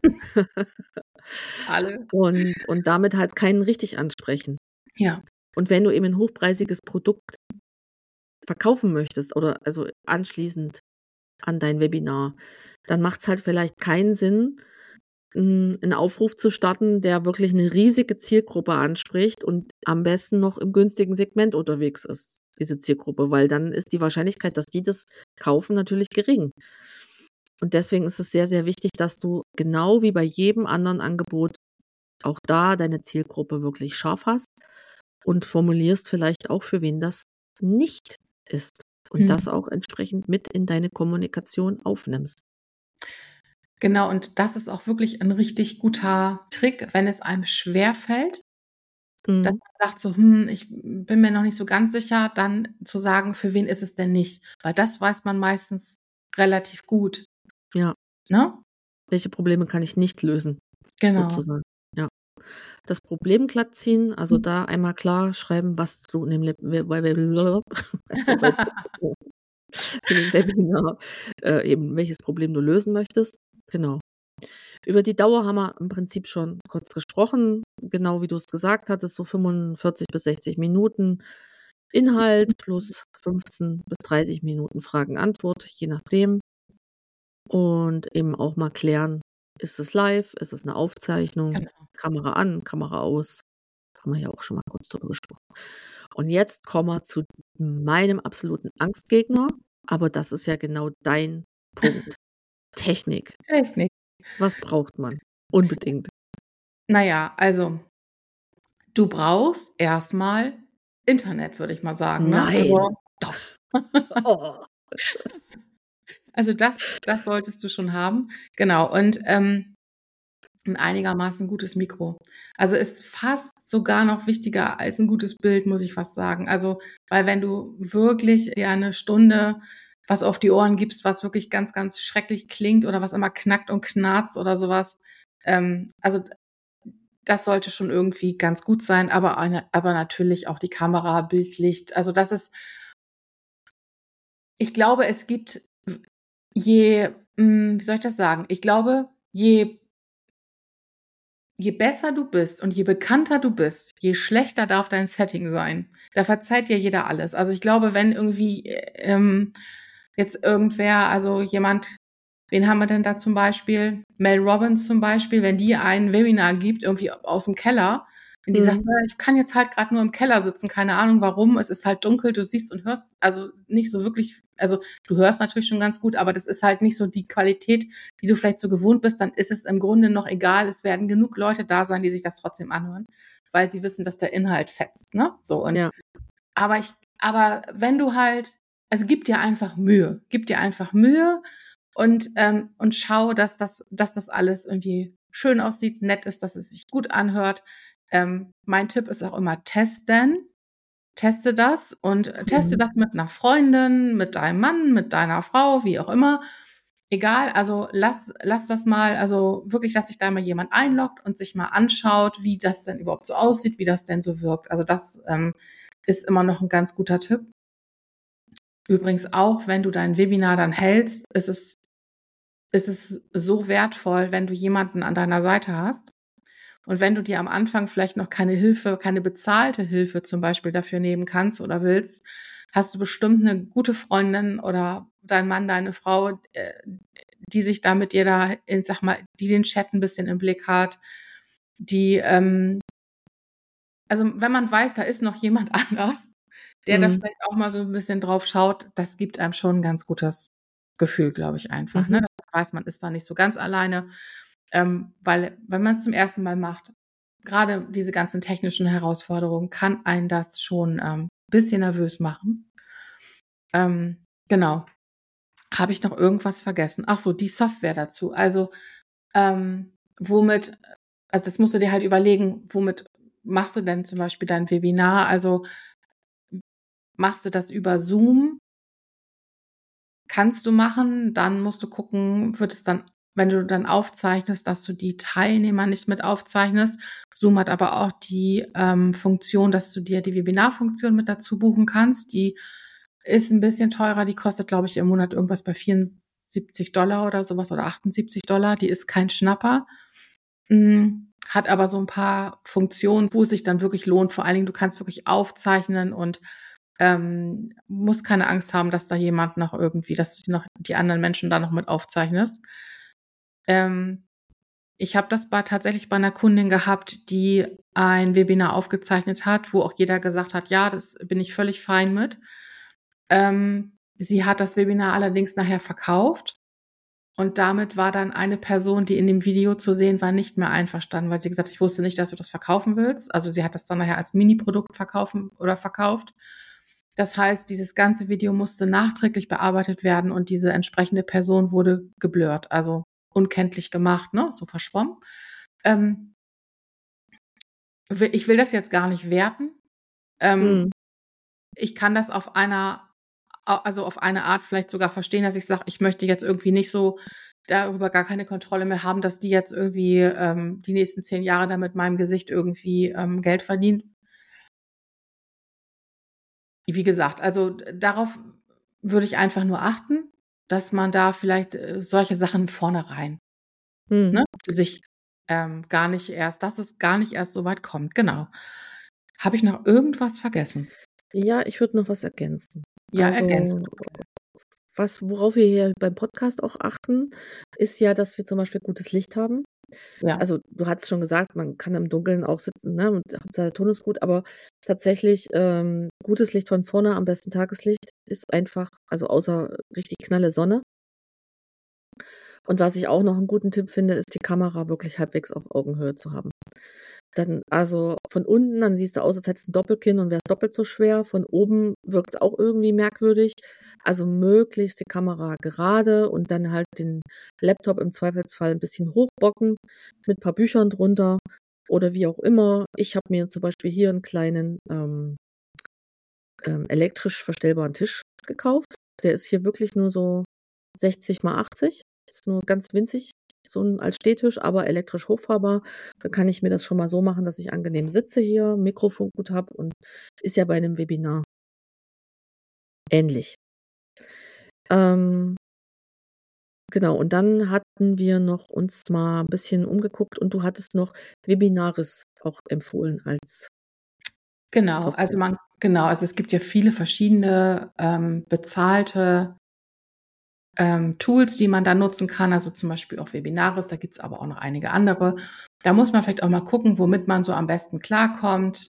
Speaker 2: alle.
Speaker 1: Und, und damit halt keinen richtig ansprechen.
Speaker 2: Ja,
Speaker 1: Und wenn du eben ein hochpreisiges Produkt verkaufen möchtest oder also anschließend an dein Webinar, dann macht es halt vielleicht keinen Sinn, n- einen Aufruf zu starten, der wirklich eine riesige Zielgruppe anspricht und am besten noch im günstigen Segment unterwegs ist, diese Zielgruppe, weil dann ist die Wahrscheinlichkeit, dass die das kaufen, natürlich gering. Und deswegen ist es sehr, sehr wichtig, dass du genau wie bei jedem anderen Angebot auch da deine Zielgruppe wirklich scharf hast und formulierst vielleicht auch, für wen das nicht ist. Und das
Speaker 2: mhm.
Speaker 1: auch entsprechend mit in deine Kommunikation aufnimmst.
Speaker 2: Genau. Und das ist auch wirklich ein richtig guter Trick, wenn es einem schwerfällt, dass
Speaker 1: Mhm.
Speaker 2: man sagt so, hm, ich bin mir noch nicht so ganz sicher, dann zu sagen, für wen ist es denn nicht? Weil das weiß man meistens relativ gut,
Speaker 1: Ja,
Speaker 2: ne?
Speaker 1: welche Probleme kann ich nicht lösen,
Speaker 2: Genau.
Speaker 1: sozusagen. Ja. Das Problem glatt ziehen, also da einmal klar schreiben, was du in dem, Leb- We- We- We- was du bei, in dem Webinar äh, eben welches Problem du lösen möchtest. Genau. Über die Dauer haben wir im Prinzip schon kurz gesprochen, genau wie du es gesagt hattest, so fünfundvierzig bis sechzig Minuten Inhalt plus fünfzehn bis dreißig Minuten Fragen-Antwort, je nachdem. Und eben auch mal klären, ist es live, ist es eine Aufzeichnung,
Speaker 2: Genau.
Speaker 1: Kamera an, Kamera aus. Da haben wir ja auch schon mal kurz drüber gesprochen. Und jetzt kommen wir zu meinem absoluten Angstgegner, aber das ist ja genau dein Punkt. Technik.
Speaker 2: Technik.
Speaker 1: Was braucht man? Unbedingt.
Speaker 2: Naja, also du brauchst erstmal Internet, würde ich mal sagen, ne?
Speaker 1: Nein.
Speaker 2: Also, doch.
Speaker 1: Oh.
Speaker 2: Also das, das solltest du schon haben. Genau. Und ähm, ein einigermaßen gutes Mikro. Also ist fast sogar noch wichtiger als ein gutes Bild, muss ich fast sagen. Also, weil wenn du wirklich dir eine Stunde was auf die Ohren gibst, was wirklich ganz, ganz schrecklich klingt oder was immer knackt und knarzt oder sowas, ähm, also das sollte schon irgendwie ganz gut sein, aber, eine, aber natürlich auch die Kamera, Bildlicht. Also das ist, ich glaube, es gibt je, mh, wie soll ich das sagen? Ich glaube, je Je besser du bist und je bekannter du bist, je schlechter darf dein Setting sein. Da verzeiht dir jeder alles. Also ich glaube, wenn irgendwie ähm, jetzt irgendwer, also jemand, wen haben wir denn da zum Beispiel? Mel Robbins zum Beispiel, wenn die ein Webinar gibt, irgendwie aus dem Keller, wenn die
Speaker 1: Mhm.
Speaker 2: sagt, "Ja, ich kann jetzt halt gerade nur im Keller sitzen, keine Ahnung warum, es ist halt dunkel, du siehst und hörst also nicht so wirklich, also du hörst natürlich schon ganz gut, aber das ist halt nicht so die Qualität, die du vielleicht so gewohnt bist, dann ist es im Grunde noch egal, es werden genug Leute da sein, die sich das trotzdem anhören, weil sie wissen, dass der Inhalt fetzt, ne? So und
Speaker 1: Ja.
Speaker 2: aber ich, aber wenn du halt, also gib dir einfach Mühe, gib dir einfach Mühe und ähm, und schau, dass das, dass das alles irgendwie schön aussieht, nett ist, dass es sich gut anhört. Ähm, mein Tipp ist auch immer testen. Teste das und teste
Speaker 1: Mhm.
Speaker 2: das mit einer Freundin, mit deinem Mann, mit deiner Frau, wie auch immer. Egal, also lass, lass das mal, also wirklich, dass sich da mal jemand einloggt und sich mal anschaut, wie das denn überhaupt so aussieht, wie das denn so wirkt. Also das ähm, ist immer noch ein ganz guter Tipp. Übrigens auch, wenn du dein Webinar dann hältst, ist es, ist es so wertvoll, wenn du jemanden an deiner Seite hast. Und wenn du dir am Anfang vielleicht noch keine Hilfe, keine bezahlte Hilfe zum Beispiel dafür nehmen kannst oder willst, hast du bestimmt eine gute Freundin oder dein Mann, deine Frau, äh, die sich da mit dir da, ich sag mal, die den Chat ein bisschen im Blick hat, die, ähm, also wenn man weiß, da ist noch jemand anders, der da
Speaker 1: Mhm.
Speaker 2: vielleicht auch mal so ein bisschen drauf schaut, das gibt einem schon ein ganz gutes Gefühl, glaube ich einfach, ne?
Speaker 1: Mhm.
Speaker 2: Dass man weiß, man ist da nicht so ganz alleine, ähm, weil wenn man's zum ersten Mal macht, grade diese ganzen technischen Herausforderungen, kann einen das schon, ähm, bisschen nervös machen. Ähm, genau. Habe ich noch irgendwas vergessen? Ach so, die Software dazu. Also, ähm, womit also, das musst du dir halt überlegen, womit machst du denn zum Beispiel dein Webinar? Also, machst du das über Zoom? Kannst du machen, dann musst du gucken, wird es dann wenn du dann aufzeichnest, dass du die Teilnehmer nicht mit aufzeichnest. Zoom hat aber auch die, ähm, Funktion, dass du dir die Webinarfunktion mit dazu buchen kannst. Die ist 'n bisschen teurer, die kostet, glaube ich, im Monat irgendwas bei vierundsiebzig Dollar oder so was oder achtundsiebzig Dollar. Die ist kein Schnapper, hm, hat aber so 'n paar Funktionen, wo es sich dann wirklich lohnt. Vor allen Dingen, du kannst wirklich aufzeichnen und, ähm, musst keine Angst haben, dass da jemand noch irgendwie dass du noch die anderen Menschen da noch mit aufzeichnest. Ähm, ich habe das bei tatsächlich bei 'ner Kundin gehabt, die ein Webinar aufgezeichnet hat, wo auch jeder gesagt hat: „Ja, das bin ich völlig fein mit.“ Ähm, sie hat das Webinar allerdings nachher verkauft und damit war dann eine Person, die in dem Video zu sehen war, nicht mehr einverstanden, weil sie gesagt hat: „Ich wusste nicht, dass du das verkaufen willst.“ Also, sie hat das dann nachher als Miniprodukt verkaufen oder verkauft. Das heißt, dieses ganze Video musste nachträglich bearbeitet werden und diese entsprechende Person wurde geblurrt, also unkenntlich gemacht, ne, so verschwommen. Ähm wi ich will das jetzt gar nicht werten. Ähm,
Speaker 1: Mhm.
Speaker 2: ich kann das auf einer a also, auf eine Art vielleicht sogar verstehen, dass ich sage: „Ich möchte jetzt irgendwie nicht so darüber gar keine Kontrolle mehr haben, dass die jetzt irgendwie, ähm, die nächsten zehn Jahre da mit meinem Gesicht irgendwie, ähm, Geld verdient.“ Wie gesagt, also, d darauf würde ich einfach nur achten, dass man da vielleicht, äh, solche Sachen vornherein,
Speaker 1: Mhm.
Speaker 2: ne, für sich, ähm, gar nicht erst dass es gar nicht erst so weit kommt, genau. Habe ich noch irgendwas vergessen?
Speaker 1: Ja, ich würde noch was ergänzen.
Speaker 2: Ja, ergänze
Speaker 1: Also,
Speaker 2: doch gerne.
Speaker 1: was worauf wir hier beim Podcast auch achten, ist ja, dass wir zum Beispiel gutes Licht haben.
Speaker 2: Ja.
Speaker 1: Also, du hattest schon gesagt, man kann im Dunkeln auch sitzen, ne, und Hauptsache der Ton ist gut, aber tatsächlich, ähm, gutes Licht von vorne, am besten Tageslicht, ist einfach also, außer richtig knalle Sonne. Und was ich auch noch 'n guten Tipp finde, ist die Kamera wirklich halbwegs auf Augenhöhe zu haben. Dann also, von unten, dann siehst du aus, als hättest du 'n Doppelkinn und wärst doppelt so schwer. Von oben wirkt's auch irgendwie merkwürdig. Also, möglichst die Kamera gerade und dann halt den Laptop im Zweifelsfall 'n bisschen hochbocken mit paar Büchern drunter oder wie auch immer. Ich habe mir zum Beispiel hier 'n kleinen, ähm ähm, elektrisch verstellbaren Tisch gekauft. Der ist hier wirklich nur so sechzig mal achtzig. Ist nur ganz winzig, so 'n als Stehtisch, aber elektrisch hochfahrbar. Da kann ich mir das schon mal so machen, dass ich angenehm sitze hier, Mikrofon gut habe und ist ja bei 'nem Webinar ähnlich. Ähm genau, und dann hatten wir noch uns mal 'n bisschen umgeguckt und du hattest noch Webinaris auch empfohlen als
Speaker 2: Genau, also,
Speaker 1: Software.
Speaker 2: man genau, also, es gibt ja viele verschiedene, ähm, bezahlte ähm, Tools, die man da nutzen kann, also, zum Beispiel auch Webinaris, da gibt's aber auch noch einige andere. Da muss man vielleicht auch mal gucken, womit man so am besten klarkommt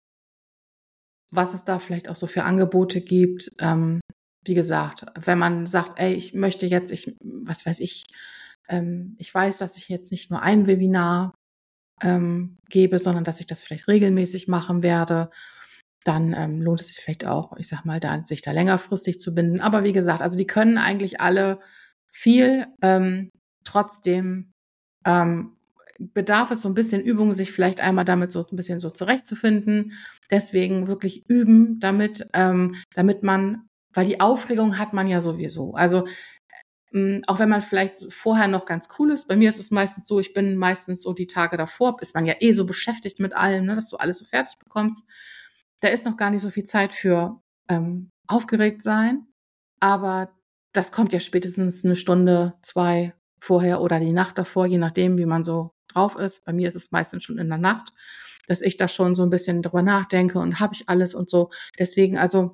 Speaker 2: was es da vielleicht auch so für Angebote gibt. Ähm, wie gesagt, wenn man sagt: „Ey, ich möchte jetzt ich was weiß ich ähm, ich weiß, dass ich jetzt nicht nur ein Webinar, ähm, gebe, sondern dass ich das vielleicht regelmäßig machen werde“, dann, ähm, lohnt es sich vielleicht auch, ich sage mal, da sich da längerfristig zu binden. Aber wie gesagt, also, die können eigentlich alle viel, ähm, trotzdem, ähm, bedarf es so 'n bisschen Übung, sich vielleicht einmal damit so 'n bisschen so zurechtzufinden. Deswegen wirklich üben damit, ähm, damit man weil die Aufregung hat man ja sowieso. Also, hm, auch wenn man vielleicht vorher noch ganz cool ist bei mir ist es meistens so, ich bin meistens so die Tage davor ist man ja eh so beschäftigt mit allem, ne, dass du alles so fertig bekommst. Da ist noch gar nicht so viel Zeit für, ähm, aufgeregt sein, aber das kommt ja spätestens 'ne Stunde, zwei vorher oder die Nacht davor, je nachdem, wie man so drauf ist. Bei mir ist es meistens schon in der Nacht, dass ich da schon so 'n bisschen drüber nachdenke und habe ich alles und so. Deswegen, also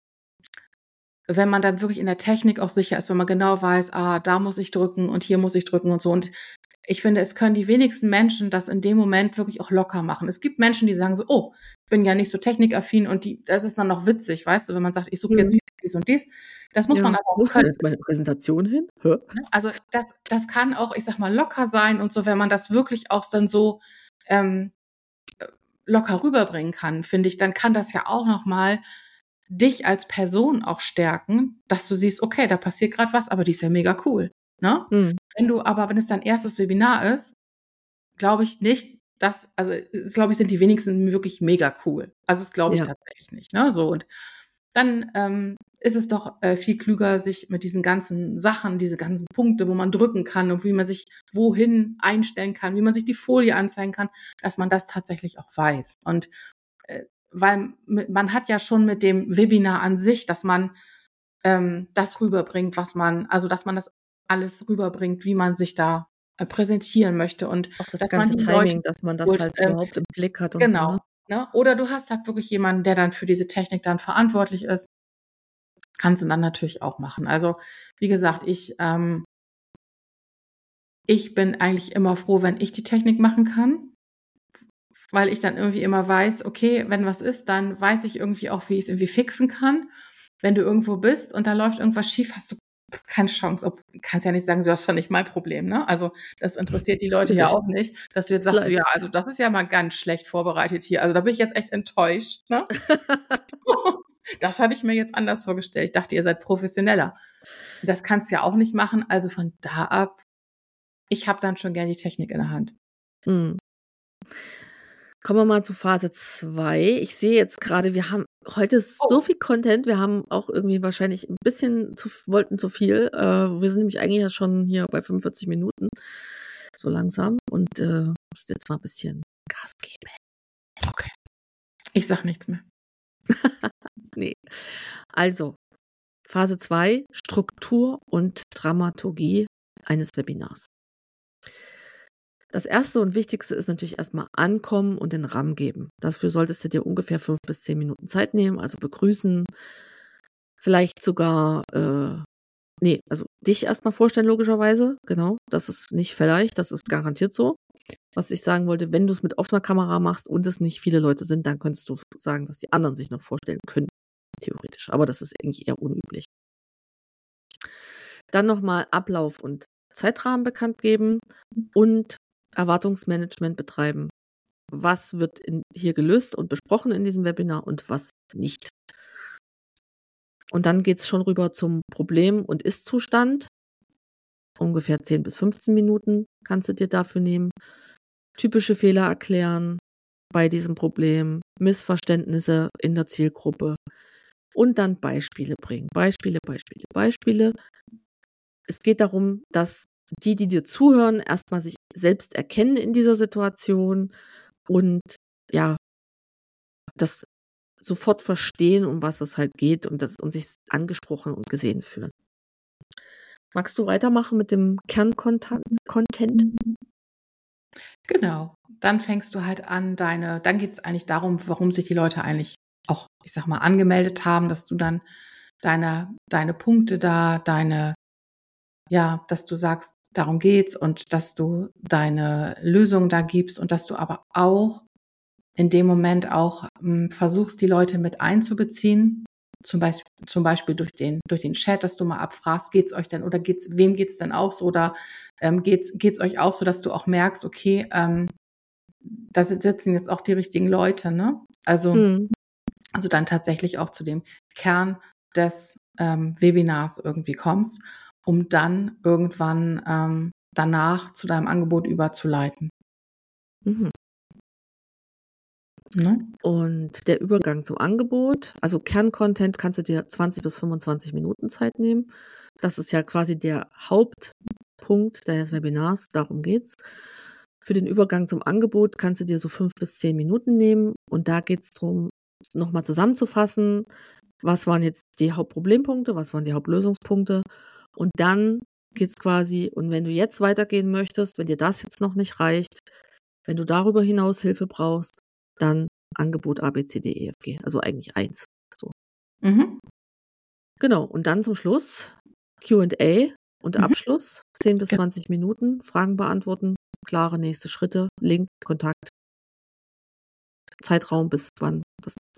Speaker 2: wenn man dann wirklich in der Technik auch sicher ist, wenn man genau weiß: „Ah, da muss ich drücken und hier muss ich drücken“ und so. Und ich finde, es können die wenigsten Menschen das in dem Moment wirklich auch locker machen. Es gibt Menschen, die sagen so: „Oh, bin ja nicht so technikaffin“ und die das ist dann noch witzig, weißt du, wenn man sagt: „Ich suche jetzt
Speaker 1: Mhm.
Speaker 2: hier die dies und dies. Das muss
Speaker 1: Ja,
Speaker 2: man aber
Speaker 1: wo
Speaker 2: auch
Speaker 1: ist denn
Speaker 2: können.
Speaker 1: jetzt meine Präsentation hin? Hä?
Speaker 2: Ne? Also das, das kann auch, ich sag mal, locker sein und so, wenn man das wirklich auch dann so ähm, locker rüberbringen kann, finde ich, dann kann das ja auch nochmal dich als Person auch stärken, dass du siehst, okay, da passiert gerade was, aber die ist ja mega cool. Ne?
Speaker 1: Mhm.
Speaker 2: Wenn du aber, wenn es dein erstes Webinar ist, glaube ich nicht, dass, also es, glaube ich, sind die wenigsten wirklich mega cool. Also das glaube ich
Speaker 1: Ja.
Speaker 2: tatsächlich nicht. Ne? So, und dann ähm, ist es doch äh, viel klüger, sich mit diesen ganzen Sachen, diese ganzen Punkte, wo man drücken kann und wie man sich wohin einstellen kann, wie man sich die Folie anzeigen kann, dass man das tatsächlich auch weiß. Und äh, weil mit, man hat ja schon mit dem Webinar an sich, dass man ähm, das rüberbringt, was man, also dass man das alles rüberbringt, wie man sich da äh, präsentieren möchte und
Speaker 1: Auch das
Speaker 2: dass man
Speaker 1: ganze
Speaker 2: die Leute
Speaker 1: Timing, dass man das
Speaker 2: holt.
Speaker 1: halt
Speaker 2: Ähm,
Speaker 1: überhaupt im Blick hat und so,
Speaker 2: genau.
Speaker 1: ne?
Speaker 2: Ne? Oder du hast halt wirklich jemanden, der dann für diese Technik dann verantwortlich ist. Kannst du dann natürlich auch machen. Also wie gesagt, ich ähm, ich bin eigentlich immer froh, wenn ich die Technik machen kann, weil ich dann irgendwie immer weiß, okay, wenn was ist, dann weiß ich irgendwie auch, wie ich es irgendwie fixen kann. Wenn du irgendwo bist und da läuft irgendwas schief, hast du keine Chance. Ob, kannst ja nicht sagen, so, das ist doch nicht mein Problem, ne? Also das interessiert die Leute ja
Speaker 1: Schwierig.
Speaker 2: auch nicht, dass du jetzt sagst, so,
Speaker 1: Vielleicht.
Speaker 2: ja, also das ist ja mal ganz schlecht vorbereitet hier. Also da bin ich jetzt echt enttäuscht, ne? Das hatte ich mir jetzt anders vorgestellt. Ich dachte, ihr seid professioneller. Das kannst du ja auch nicht machen. Also von da ab, ich habe dann schon gerne die Technik in der Hand.
Speaker 1: Mhm. Kommen wir mal zu Phase zwei. Ich sehe jetzt gerade, wir haben heute so
Speaker 2: Oh.
Speaker 1: viel Content. Wir haben auch irgendwie wahrscheinlich ein bisschen zu, wollten zu viel. Äh, wir sind nämlich eigentlich ja schon hier bei fünfundvierzig Minuten. So langsam. Und äh, muss jetzt mal ein bisschen Gas geben.
Speaker 2: Okay. Ich sag nichts mehr.
Speaker 1: Nee. Also, Phase zwei, Struktur und Dramaturgie eines Webinars. Das erste und wichtigste ist natürlich erstmal ankommen und den Rahmen geben. Dafür solltest du dir ungefähr fünf bis zehn Minuten Zeit nehmen, also begrüßen, vielleicht sogar, äh, nee, also dich erstmal vorstellen, logischerweise, genau, das ist nicht vielleicht, das ist garantiert so. Was ich sagen wollte, wenn du es mit offener Kamera machst und es nicht viele Leute sind, dann könntest du sagen, dass die anderen sich noch vorstellen können, theoretisch, aber das ist eigentlich eher unüblich. Dann nochmal Ablauf und Zeitrahmen bekannt geben und Erwartungsmanagement betreiben. Was wird in, hier gelöst und besprochen in diesem Webinar und was nicht. Und dann geht es schon rüber zum Problem- und Ist-Zustand. Ungefähr zehn bis fünfzehn Minuten kannst du dir dafür nehmen. Typische Fehler erklären bei diesem Problem, Missverständnisse in der Zielgruppe und dann Beispiele bringen. Beispiele, Beispiele, Beispiele. Es geht darum, dass die, die dir zuhören, erstmal sich selbst erkennen in dieser Situation und ja, das sofort verstehen, um was es halt geht und, das, und sich angesprochen und gesehen fühlen. Magst du weitermachen mit dem Kerncontent?
Speaker 2: Genau. Dann fängst du halt an, deine, dann geht es eigentlich darum, warum sich die Leute eigentlich auch, ich sag mal, angemeldet haben, dass du dann deine, deine Punkte da, deine, ja, dass du sagst, darum geht's und dass du deine Lösung da gibst und dass du aber auch in dem Moment auch ähm, versuchst, die Leute mit einzubeziehen. Zum Beispiel, zum Beispiel durch den, durch den Chat, dass du mal abfragst, geht's euch denn oder geht's, wem geht's denn auch so oder ähm, geht's, geht's euch auch so, dass du auch merkst, okay, ähm, da sitzen jetzt auch die richtigen Leute, ne? Also,
Speaker 1: Hm.
Speaker 2: also dann tatsächlich auch zu dem Kern des ähm, Webinars irgendwie kommst, um dann irgendwann ähm, danach zu deinem Angebot überzuleiten.
Speaker 1: Mhm.
Speaker 2: Ne?
Speaker 1: Und der Übergang zum Angebot, also Kerncontent kannst du dir zwanzig bis fünfundzwanzig Minuten Zeit nehmen. Das ist ja quasi der Hauptpunkt deines Webinars, darum geht's. Für den Übergang zum Angebot kannst du dir so fünf bis zehn Minuten nehmen und da geht's darum, nochmal zusammenzufassen, was waren jetzt die Hauptproblempunkte, was waren die Hauptlösungspunkte und dann geht's quasi, und wenn du jetzt weitergehen möchtest, wenn dir das jetzt noch nicht reicht, wenn du darüber hinaus Hilfe brauchst, dann Angebot A, B, C, D, E, F, G. Also eigentlich eins. So.
Speaker 2: Mhm.
Speaker 1: Genau. Und dann zum Schluss Q und A und
Speaker 2: Mhm.
Speaker 1: Abschluss. zehn bis
Speaker 2: Ge-
Speaker 1: zwanzig Minuten. Fragen beantworten. Klare nächste Schritte. Link, Kontakt. Zeitraum bis wann das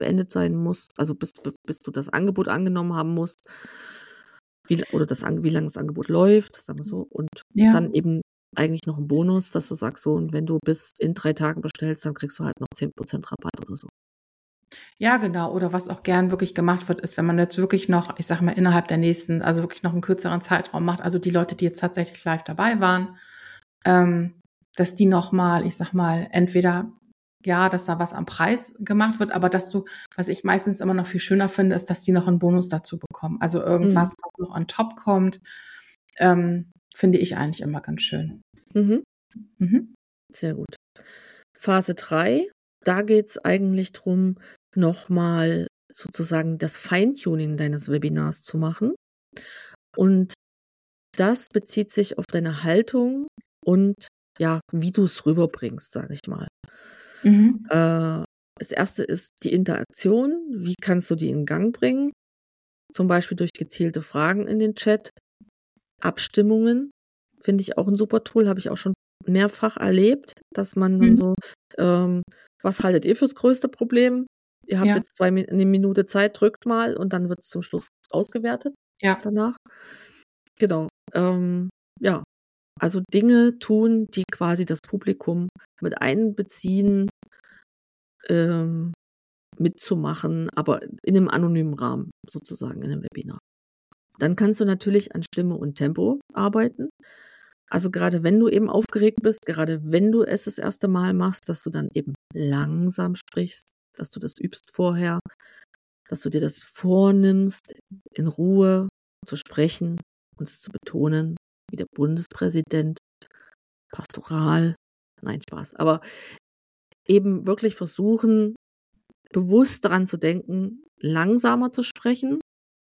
Speaker 1: beendet sein muss, also bis, bis du das Angebot angenommen haben musst, wie, oder das, wie lange das Angebot läuft, sagen wir so. Und
Speaker 2: Ja.
Speaker 1: dann eben eigentlich noch ein Bonus, dass du sagst, so, und wenn du bis in drei Tagen bestellst, dann kriegst du halt noch zehn Prozent Rabatt oder so.
Speaker 2: Ja, genau. Oder was auch gern wirklich gemacht wird, ist, wenn man jetzt wirklich noch, ich sag mal, innerhalb der nächsten, also wirklich noch einen kürzeren Zeitraum macht, also die Leute, die jetzt tatsächlich live dabei waren, ähm, dass die nochmal, ich sag mal, entweder, ja, dass da was am Preis gemacht wird, aber dass du, was ich meistens immer noch viel schöner finde, ist, dass die noch einen Bonus dazu bekommen. Also irgendwas, was noch on top kommt, ähm, finde ich eigentlich immer ganz schön.
Speaker 1: Mhm.
Speaker 2: Mhm.
Speaker 1: Sehr gut. Phase drei, da geht es eigentlich drum, nochmal sozusagen das Feintuning deines Webinars zu machen. Und das bezieht sich auf deine Haltung und ja, wie du es rüberbringst, sage ich mal.
Speaker 2: Mhm.
Speaker 1: Äh, das erste ist die Interaktion. Wie kannst du die in Gang bringen? Zum Beispiel durch gezielte Fragen in den Chat. Abstimmungen finde ich auch ein super Tool, habe ich auch schon mehrfach erlebt, dass man dann
Speaker 2: Mhm.
Speaker 1: so, ähm, was haltet ihr fürs größte Problem? Ihr habt
Speaker 2: Ja.
Speaker 1: jetzt zwei Min eine Minute Zeit, drückt mal und dann wird es zum Schluss ausgewertet
Speaker 2: Ja.
Speaker 1: danach. Genau. Ähm, ja, also Dinge tun, die quasi das Publikum mit einbeziehen, ähm, mitzumachen, aber in einem anonymen Rahmen sozusagen in einem Webinar. Dann kannst du natürlich an Stimme und Tempo arbeiten. Also gerade wenn du eben aufgeregt bist, gerade wenn du es das erste Mal machst, dass du dann eben langsam sprichst, dass du das übst vorher, dass du dir das vornimmst, in Ruhe zu sprechen und es zu betonen, wie der Bundespräsident, pastoral, nein, Spaß, aber eben wirklich versuchen, bewusst daran zu denken, langsamer zu sprechen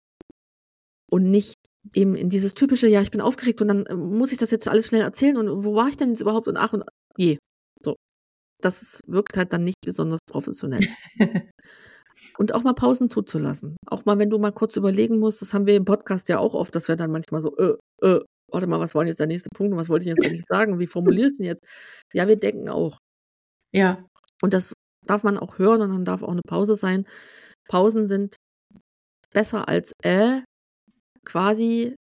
Speaker 1: und nicht eben in dieses typische, ja, ich bin aufgeregt und dann äh, muss ich das jetzt alles schnell erzählen und wo war ich denn jetzt überhaupt und ach und je. So. Das wirkt halt dann nicht besonders professionell. Und auch mal Pausen zuzulassen. Auch mal, wenn du mal kurz überlegen musst, das haben wir im Podcast ja auch oft, dass wir dann manchmal so, äh, äh, warte mal, was war denn jetzt der nächste Punkt und was wollte ich jetzt eigentlich sagen? Wie formuliere ich es denn jetzt? Ja, wir denken auch.
Speaker 2: Ja.
Speaker 1: Und das darf man auch hören und dann darf auch eine Pause sein. Pausen sind besser als äh, quasi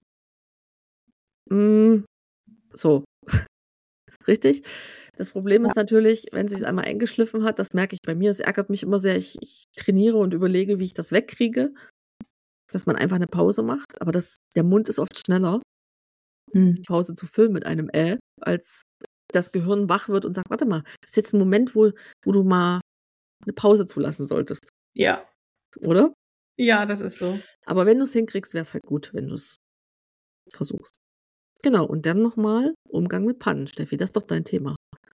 Speaker 1: mh, so. Richtig? Das Problem
Speaker 2: Ja.
Speaker 1: ist natürlich, wenn sich's einmal eingeschliffen hat, das merke ich bei mir, es ärgert mich immer sehr, ich ich trainiere und überlege, wie ich das wegkriege, dass man einfach 'ne Pause macht, aber das der Mund ist oft schneller,
Speaker 2: Mhm.
Speaker 1: die Pause zu füllen mit einem „Äh", als das Gehirn wach wird und sagt: „Warte mal, das ist jetzt 'n Moment, wo wo du mal 'ne Pause zulassen solltest",
Speaker 2: Ja.
Speaker 1: oder?
Speaker 2: Ja, das ist so.
Speaker 1: Aber wenn du's hinkriegst, wär's halt gut, wenn du's versuchst. Genau, und dann noch mal Umgang mit Pannen, Steffi, das ist doch dein Thema.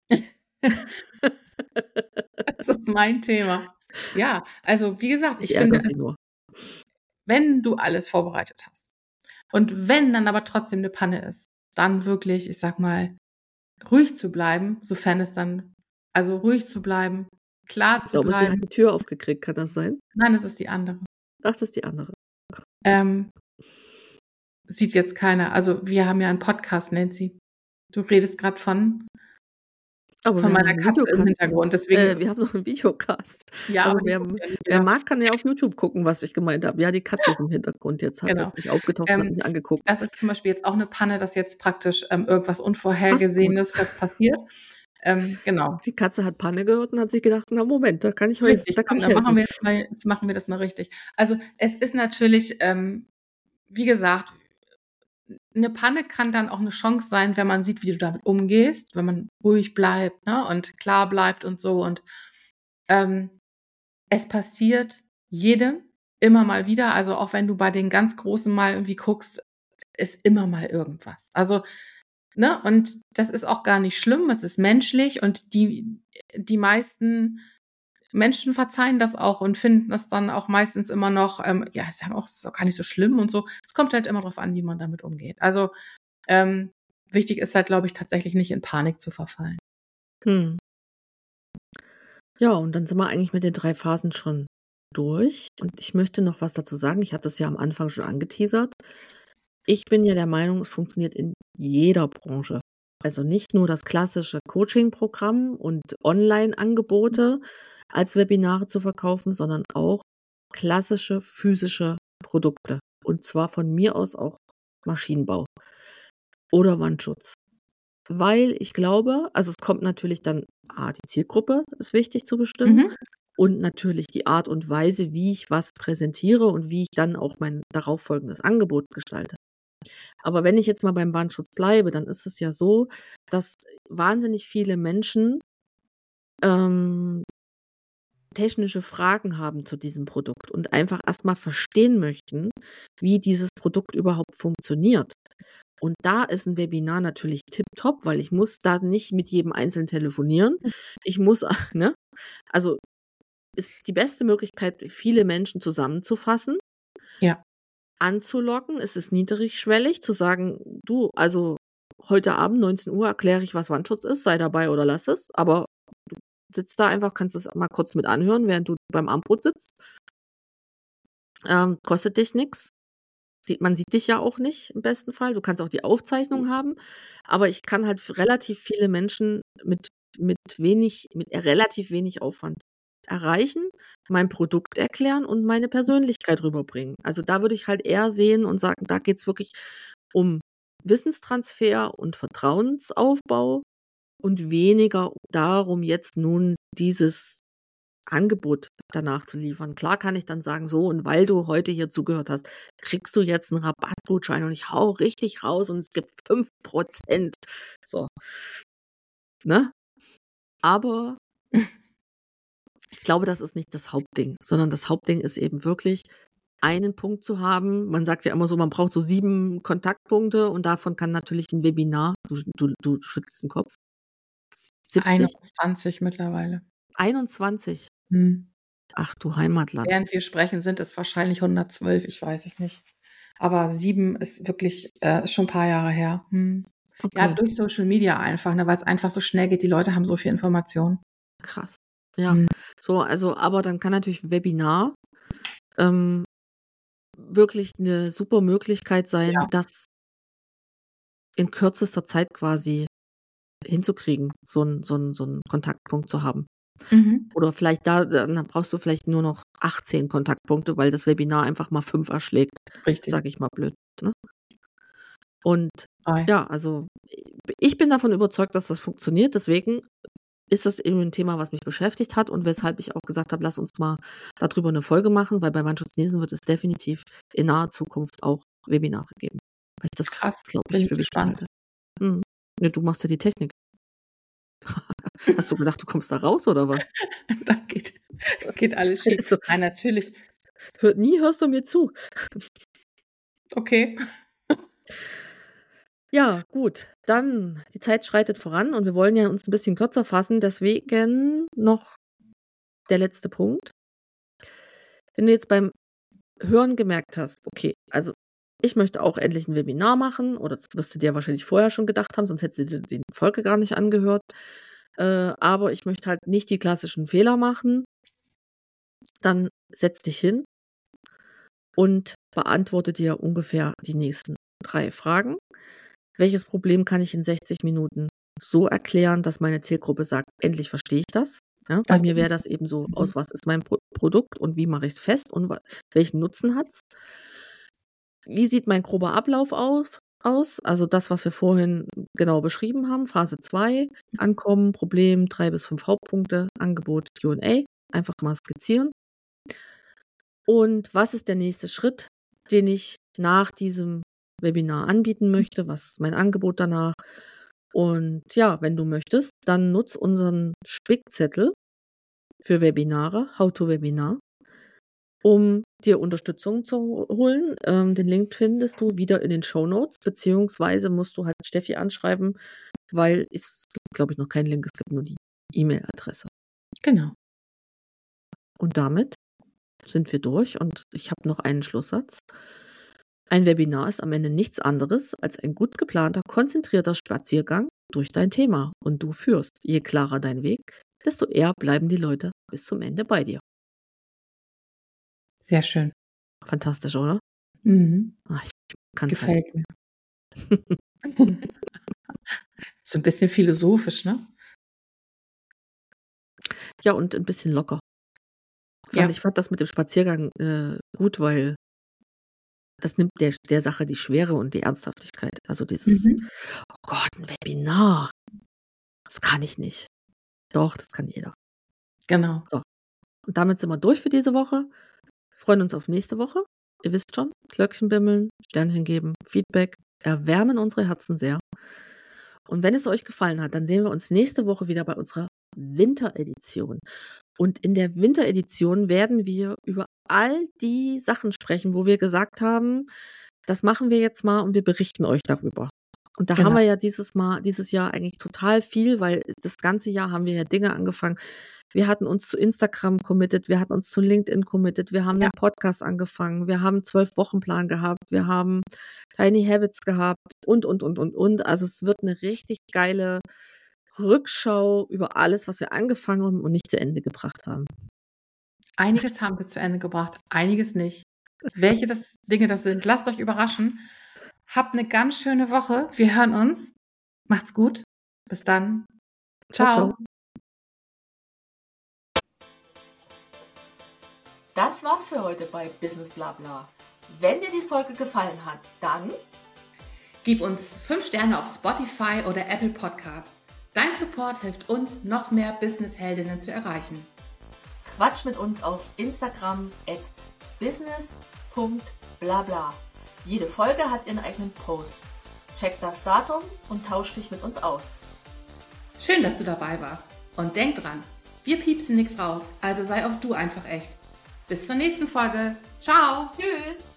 Speaker 2: Das ist mein Thema. Ja, also wie gesagt, ich
Speaker 1: Ich
Speaker 2: finde,
Speaker 1: ärgere sie
Speaker 2: also
Speaker 1: nur.
Speaker 2: wenn du alles vorbereitet hast und wenn dann aber trotzdem 'ne Panne ist, dann wirklich, ich sage mal, ruhig zu bleiben, sofern es dann, also ruhig zu bleiben, klar
Speaker 1: Ich
Speaker 2: zu
Speaker 1: glaube, sie hat
Speaker 2: bleiben.
Speaker 1: die Tür aufgekriegt, kann das sein?
Speaker 2: Nein, es ist die andere.
Speaker 1: Ach, das ist die andere.
Speaker 2: Ähm, sieht jetzt keiner. Also, wir haben ja 'n Podcast, Nancy. Du redest grad von
Speaker 1: Aber
Speaker 2: von
Speaker 1: wir haben noch
Speaker 2: meiner
Speaker 1: 'n
Speaker 2: Katze im
Speaker 1: Videocast.
Speaker 2: Hintergrund,
Speaker 1: Äh,
Speaker 2: deswegen
Speaker 1: wir haben noch 'n Videocast.
Speaker 2: ja,
Speaker 1: Also
Speaker 2: aber die
Speaker 1: wer
Speaker 2: guckt ja nicht
Speaker 1: wer
Speaker 2: jeder.
Speaker 1: mag, kann ja auf YouTube gucken, was ich gemeint habe. Ja, die Katze ist im Hintergrund jetzt, hat
Speaker 2: Genau.
Speaker 1: plötzlich aufgetaucht und hat
Speaker 2: Ähm,
Speaker 1: mich angeguckt.
Speaker 2: das ist zum Beispiel jetzt auch 'ne Panne, dass jetzt praktisch, ähm, irgendwas
Speaker 1: Passt gut.
Speaker 2: Unvorhergesehenes jetzt passiert. Ähm, genau.
Speaker 1: Die Katze hat Panne gehört und hat sich gedacht: „Na Moment, da kann ich heu
Speaker 2: Richtig,
Speaker 1: da kann
Speaker 2: komm,
Speaker 1: ich
Speaker 2: dann machen
Speaker 1: helfen."
Speaker 2: wir jetzt mal jetzt machen wir das mal richtig. Also, es ist natürlich, ähm, wie gesagt, 'ne Panne kann dann auch 'ne Chance sein, wenn man sieht, wie du damit umgehst, wenn man ruhig bleibt, ne, und klar bleibt und so und, ähm, es passiert jedem immer mal wieder. Also, auch wenn du bei den ganz Großen mal irgendwie guckst, ist immer mal irgendwas. Also, ne, und das ist auch gar nicht schlimm, es ist menschlich und die die meisten Menschen verzeihen das auch und finden das dann auch meistens immer noch, ähm, ja, sagen auch, es ist auch gar nicht so schlimm und so. Es kommt halt immer drauf an, wie man damit umgeht. Also, ähm, wichtig ist halt, glaube ich, tatsächlich nicht in Panik zu verfallen.
Speaker 1: Mhm. Ja, und dann sind wir eigentlich mit den drei Phasen schon durch. Und ich möchte noch was dazu sagen. Ich hatte es ja am Anfang schon angeteasert. Ich bin ja der Meinung, es funktioniert in jeder Branche. Also nicht nur das klassische Coaching-Programm und Online-Angebote, als Webinare zu verkaufen, sondern auch klassische physische Produkte. Und zwar von mir aus auch Maschinenbau oder Wandschutz. Weil ich glaube, also es kommt natürlich dann, ah, die Zielgruppe ist wichtig zu bestimmen
Speaker 2: Mhm.
Speaker 1: und natürlich die Art und Weise, wie ich was präsentiere und wie ich dann auch mein darauf folgendes Angebot gestalte. Aber wenn ich jetzt mal beim Wandschutz bleibe, dann ist es ja so, dass wahnsinnig viele Menschen ähm, technische Fragen haben zu diesem Produkt und einfach erstmal verstehen möchten, wie dieses Produkt überhaupt funktioniert. Und da ist ein Webinar natürlich tipptopp, weil ich muss da nicht mit jedem einzeln telefonieren. Ich muss, ne? Also ist die beste Möglichkeit, viele Menschen zusammenzufassen,
Speaker 2: Ja.
Speaker 1: anzulocken. Es ist niedrigschwellig zu sagen, du, also heute Abend neunzehn Uhr erkläre ich, was Wandschutz ist, sei dabei oder lass es. Aber du sitzt da einfach, kannst es mal kurz mit anhören, während du beim Abendbrot sitzt. Ähm, kostet dich nichts. Man sieht dich ja auch nicht im besten Fall. Du kannst auch die Aufzeichnung haben. Aber ich kann halt f- relativ viele Menschen mit, mit wenig, mit relativ wenig Aufwand erreichen, mein Produkt erklären und meine Persönlichkeit rüberbringen. Also da würde ich halt eher sehen und sagen, da geht's wirklich um Wissenstransfer und Vertrauensaufbau und weniger darum, jetzt nun dieses Angebot danach zu liefern. Klar kann ich dann sagen, so, und weil du heute hier zugehört hast, kriegst du jetzt einen Rabattgutschein und ich hau richtig raus und es gibt fünf Prozent. So, ne? Aber ich glaube, das ist nicht das Hauptding, sondern das Hauptding ist eben wirklich, einen Punkt zu haben. Man sagt ja immer so, man braucht so sieben Kontaktpunkte und davon kann natürlich ein Webinar, du, du, du schüttelst den Kopf, siebzig,
Speaker 2: einundzwanzig mittlerweile.
Speaker 1: einundzwanzig.
Speaker 2: Hm.
Speaker 1: Ach du Heimatland.
Speaker 2: Während wir sprechen, sind es wahrscheinlich hundertzwölf, ich weiß es nicht. Aber sieben ist wirklich, äh, ist schon ein paar Jahre her. Hm. Ja,
Speaker 1: Okay,
Speaker 2: durch Social Media einfach, ne, weil es einfach so schnell geht. Die Leute haben so viel Information.
Speaker 1: krass. Ja,
Speaker 2: Hm.
Speaker 1: so, also, aber dann kann natürlich ein Webinar ähm, wirklich eine super Möglichkeit sein,
Speaker 2: Ja.
Speaker 1: das in kürzester Zeit quasi hinzukriegen, so 'n so 'n so 'n Kontaktpunkt zu haben.
Speaker 2: Mhm.
Speaker 1: Oder vielleicht da dann brauchst du vielleicht nur noch achtzehn Kontaktpunkte, weil das Webinar einfach mal fünf erschlägt,
Speaker 2: Richtig.
Speaker 1: sage ich mal blöd, ne? Und
Speaker 2: Drei.
Speaker 1: ja, also, ich bin davon überzeugt, dass das funktioniert. Deswegen ist das eben 'n Thema, was mich beschäftigt hat und weshalb ich auch gesagt habe: „Lass uns mal da drüber 'ne Folge machen“, weil bei Wandschutz Niesen wird es definitiv in naher Zukunft auch Webinare geben, weil ich das,
Speaker 2: Krass,
Speaker 1: glaube
Speaker 2: bin
Speaker 1: ich,
Speaker 2: ich
Speaker 1: für wichtig
Speaker 2: gespannt.
Speaker 1: halte. Mhm. Ja, du machst ja die Technik. Hast du gedacht, du kommst da raus oder was?
Speaker 2: Da geht geht alles schief.
Speaker 1: Also,
Speaker 2: Nein, natürlich.
Speaker 1: hör nie hörst du mir zu.
Speaker 2: Okay.
Speaker 1: Ja, gut, dann die Zeit schreitet voran und wir wollen ja uns 'n bisschen kürzer fassen, deswegen noch der letzte Punkt. Wenn du jetzt beim Hören gemerkt hast: „Okay, also, ich möchte auch endlich 'n Webinar machen“, oder das wirst du dir wahrscheinlich vorher schon gedacht haben, sonst hättest du dir die Folge gar nicht angehört. Äh, aber ich möchte halt nicht die klassischen Fehler machen. Dann setz dich hin und beantworte dir ungefähr die nächsten drei Fragen. Welches Problem kann ich in sechzig Minuten so erklären, dass meine Zielgruppe sagt: „Endlich verstehe ich das“, ja? Bei
Speaker 2: Das
Speaker 1: mir
Speaker 2: ist
Speaker 1: wäre das eben so:
Speaker 2: mhm.
Speaker 1: „Aus was ist mein Pro Produkt und wie mache ich's fest und wa welchen Nutzen hat's?“ Wie sieht mein grober Ablauf auf aus? Also das, was wir vorhin genau beschrieben haben. Phase zwei: Ankommen, Problem, drei bis fünf Hauptpunkte, Angebot, Q und A. Einfach mal skizzieren. Und was ist der nächste Schritt, den ich nach diesem Webinar anbieten möchte? Was ist mein Angebot danach? Und ja, wenn du möchtest, dann nutz unseren Spickzettel für Webinare, How to Webinar, um dir Unterstützung zu holen. Ähm, den Link findest du wieder in den Shownotes, beziehungsweise musst du halt Steffi anschreiben, weil es gibt, glaube ich, noch keinen Link, es gibt nur die E-Mail-Adresse.
Speaker 2: Genau.
Speaker 1: Und damit sind wir durch und ich habe noch einen Schlusssatz. Ein Webinar ist am Ende nichts anderes als ein gut geplanter, konzentrierter Spaziergang durch dein Thema und du führst. Je klarer dein Weg, desto eher bleiben die Leute bis zum Ende bei dir.
Speaker 2: Sehr schön.
Speaker 1: Fantastisch, oder?
Speaker 2: Mhm.
Speaker 1: Ah, ich kann's halt.
Speaker 2: Gefällt mir. So 'n bisschen philosophisch, ne?
Speaker 1: Ja, und ein bisschen locker. fand
Speaker 2: Ja.
Speaker 1: ich fand das mit dem Spaziergang äh, gut, weil das nimmt der, der Sache die Schwere und die Ernsthaftigkeit. Also dieses,
Speaker 2: Mhm.
Speaker 1: oh Gott, ein Webinar, das kann ich nicht. Doch, das kann jeder.
Speaker 2: Genau.
Speaker 1: So. Und damit sind wir durch für diese Woche. Freuen uns auf nächste Woche. Ihr wisst schon, Glöckchen bimmeln, Sternchen geben, Feedback erwärmen unsere Herzen sehr. Und wenn es euch gefallen hat, dann sehen wir uns nächste Woche wieder bei unserer Winteredition. Und in der Winteredition werden wir über all die Sachen sprechen, wo wir gesagt haben, das machen wir jetzt mal und wir berichten euch darüber. Und da
Speaker 2: Genau.
Speaker 1: haben wir ja dieses Mal, dieses Jahr eigentlich total viel, weil das ganze Jahr haben wir ja Dinge angefangen. Wir hatten uns zu Instagram committed, wir hatten uns zu LinkedIn committed, wir haben
Speaker 2: Ja.
Speaker 1: den Podcast angefangen, wir haben einen zwölf-Wochen-Plan gehabt, wir haben Tiny Habits gehabt und, und, und, und, und. Also es wird eine richtig geile Rückschau über alles, was wir angefangen haben und nicht zu Ende gebracht haben.
Speaker 2: Einiges haben wir zu Ende gebracht, einiges nicht. Welche das Dinge das sind, lasst euch überraschen. Habt eine ganz schöne Woche. Wir hören uns. Macht's gut. Bis dann.
Speaker 1: Ciao,
Speaker 2: Ciao.
Speaker 1: ciao. Das war's für heute bei Business Blabla. Wenn dir die Folge gefallen hat, dann
Speaker 2: Gib uns fünf Sterne auf Spotify oder Apple Podcast. Dein Support hilft uns, noch mehr Business-Heldinnen zu erreichen.
Speaker 1: quatsch mit uns auf Instagram at business punkt blabla. Jede Folge hat ihren eigenen Post. Check das Datum und tausch dich mit uns aus.
Speaker 2: Schön, dass du dabei warst. Und denk dran, wir piepsen nichts raus, also sei auch du einfach echt. Bis zur nächsten Folge. Ciao.
Speaker 1: Tschüss!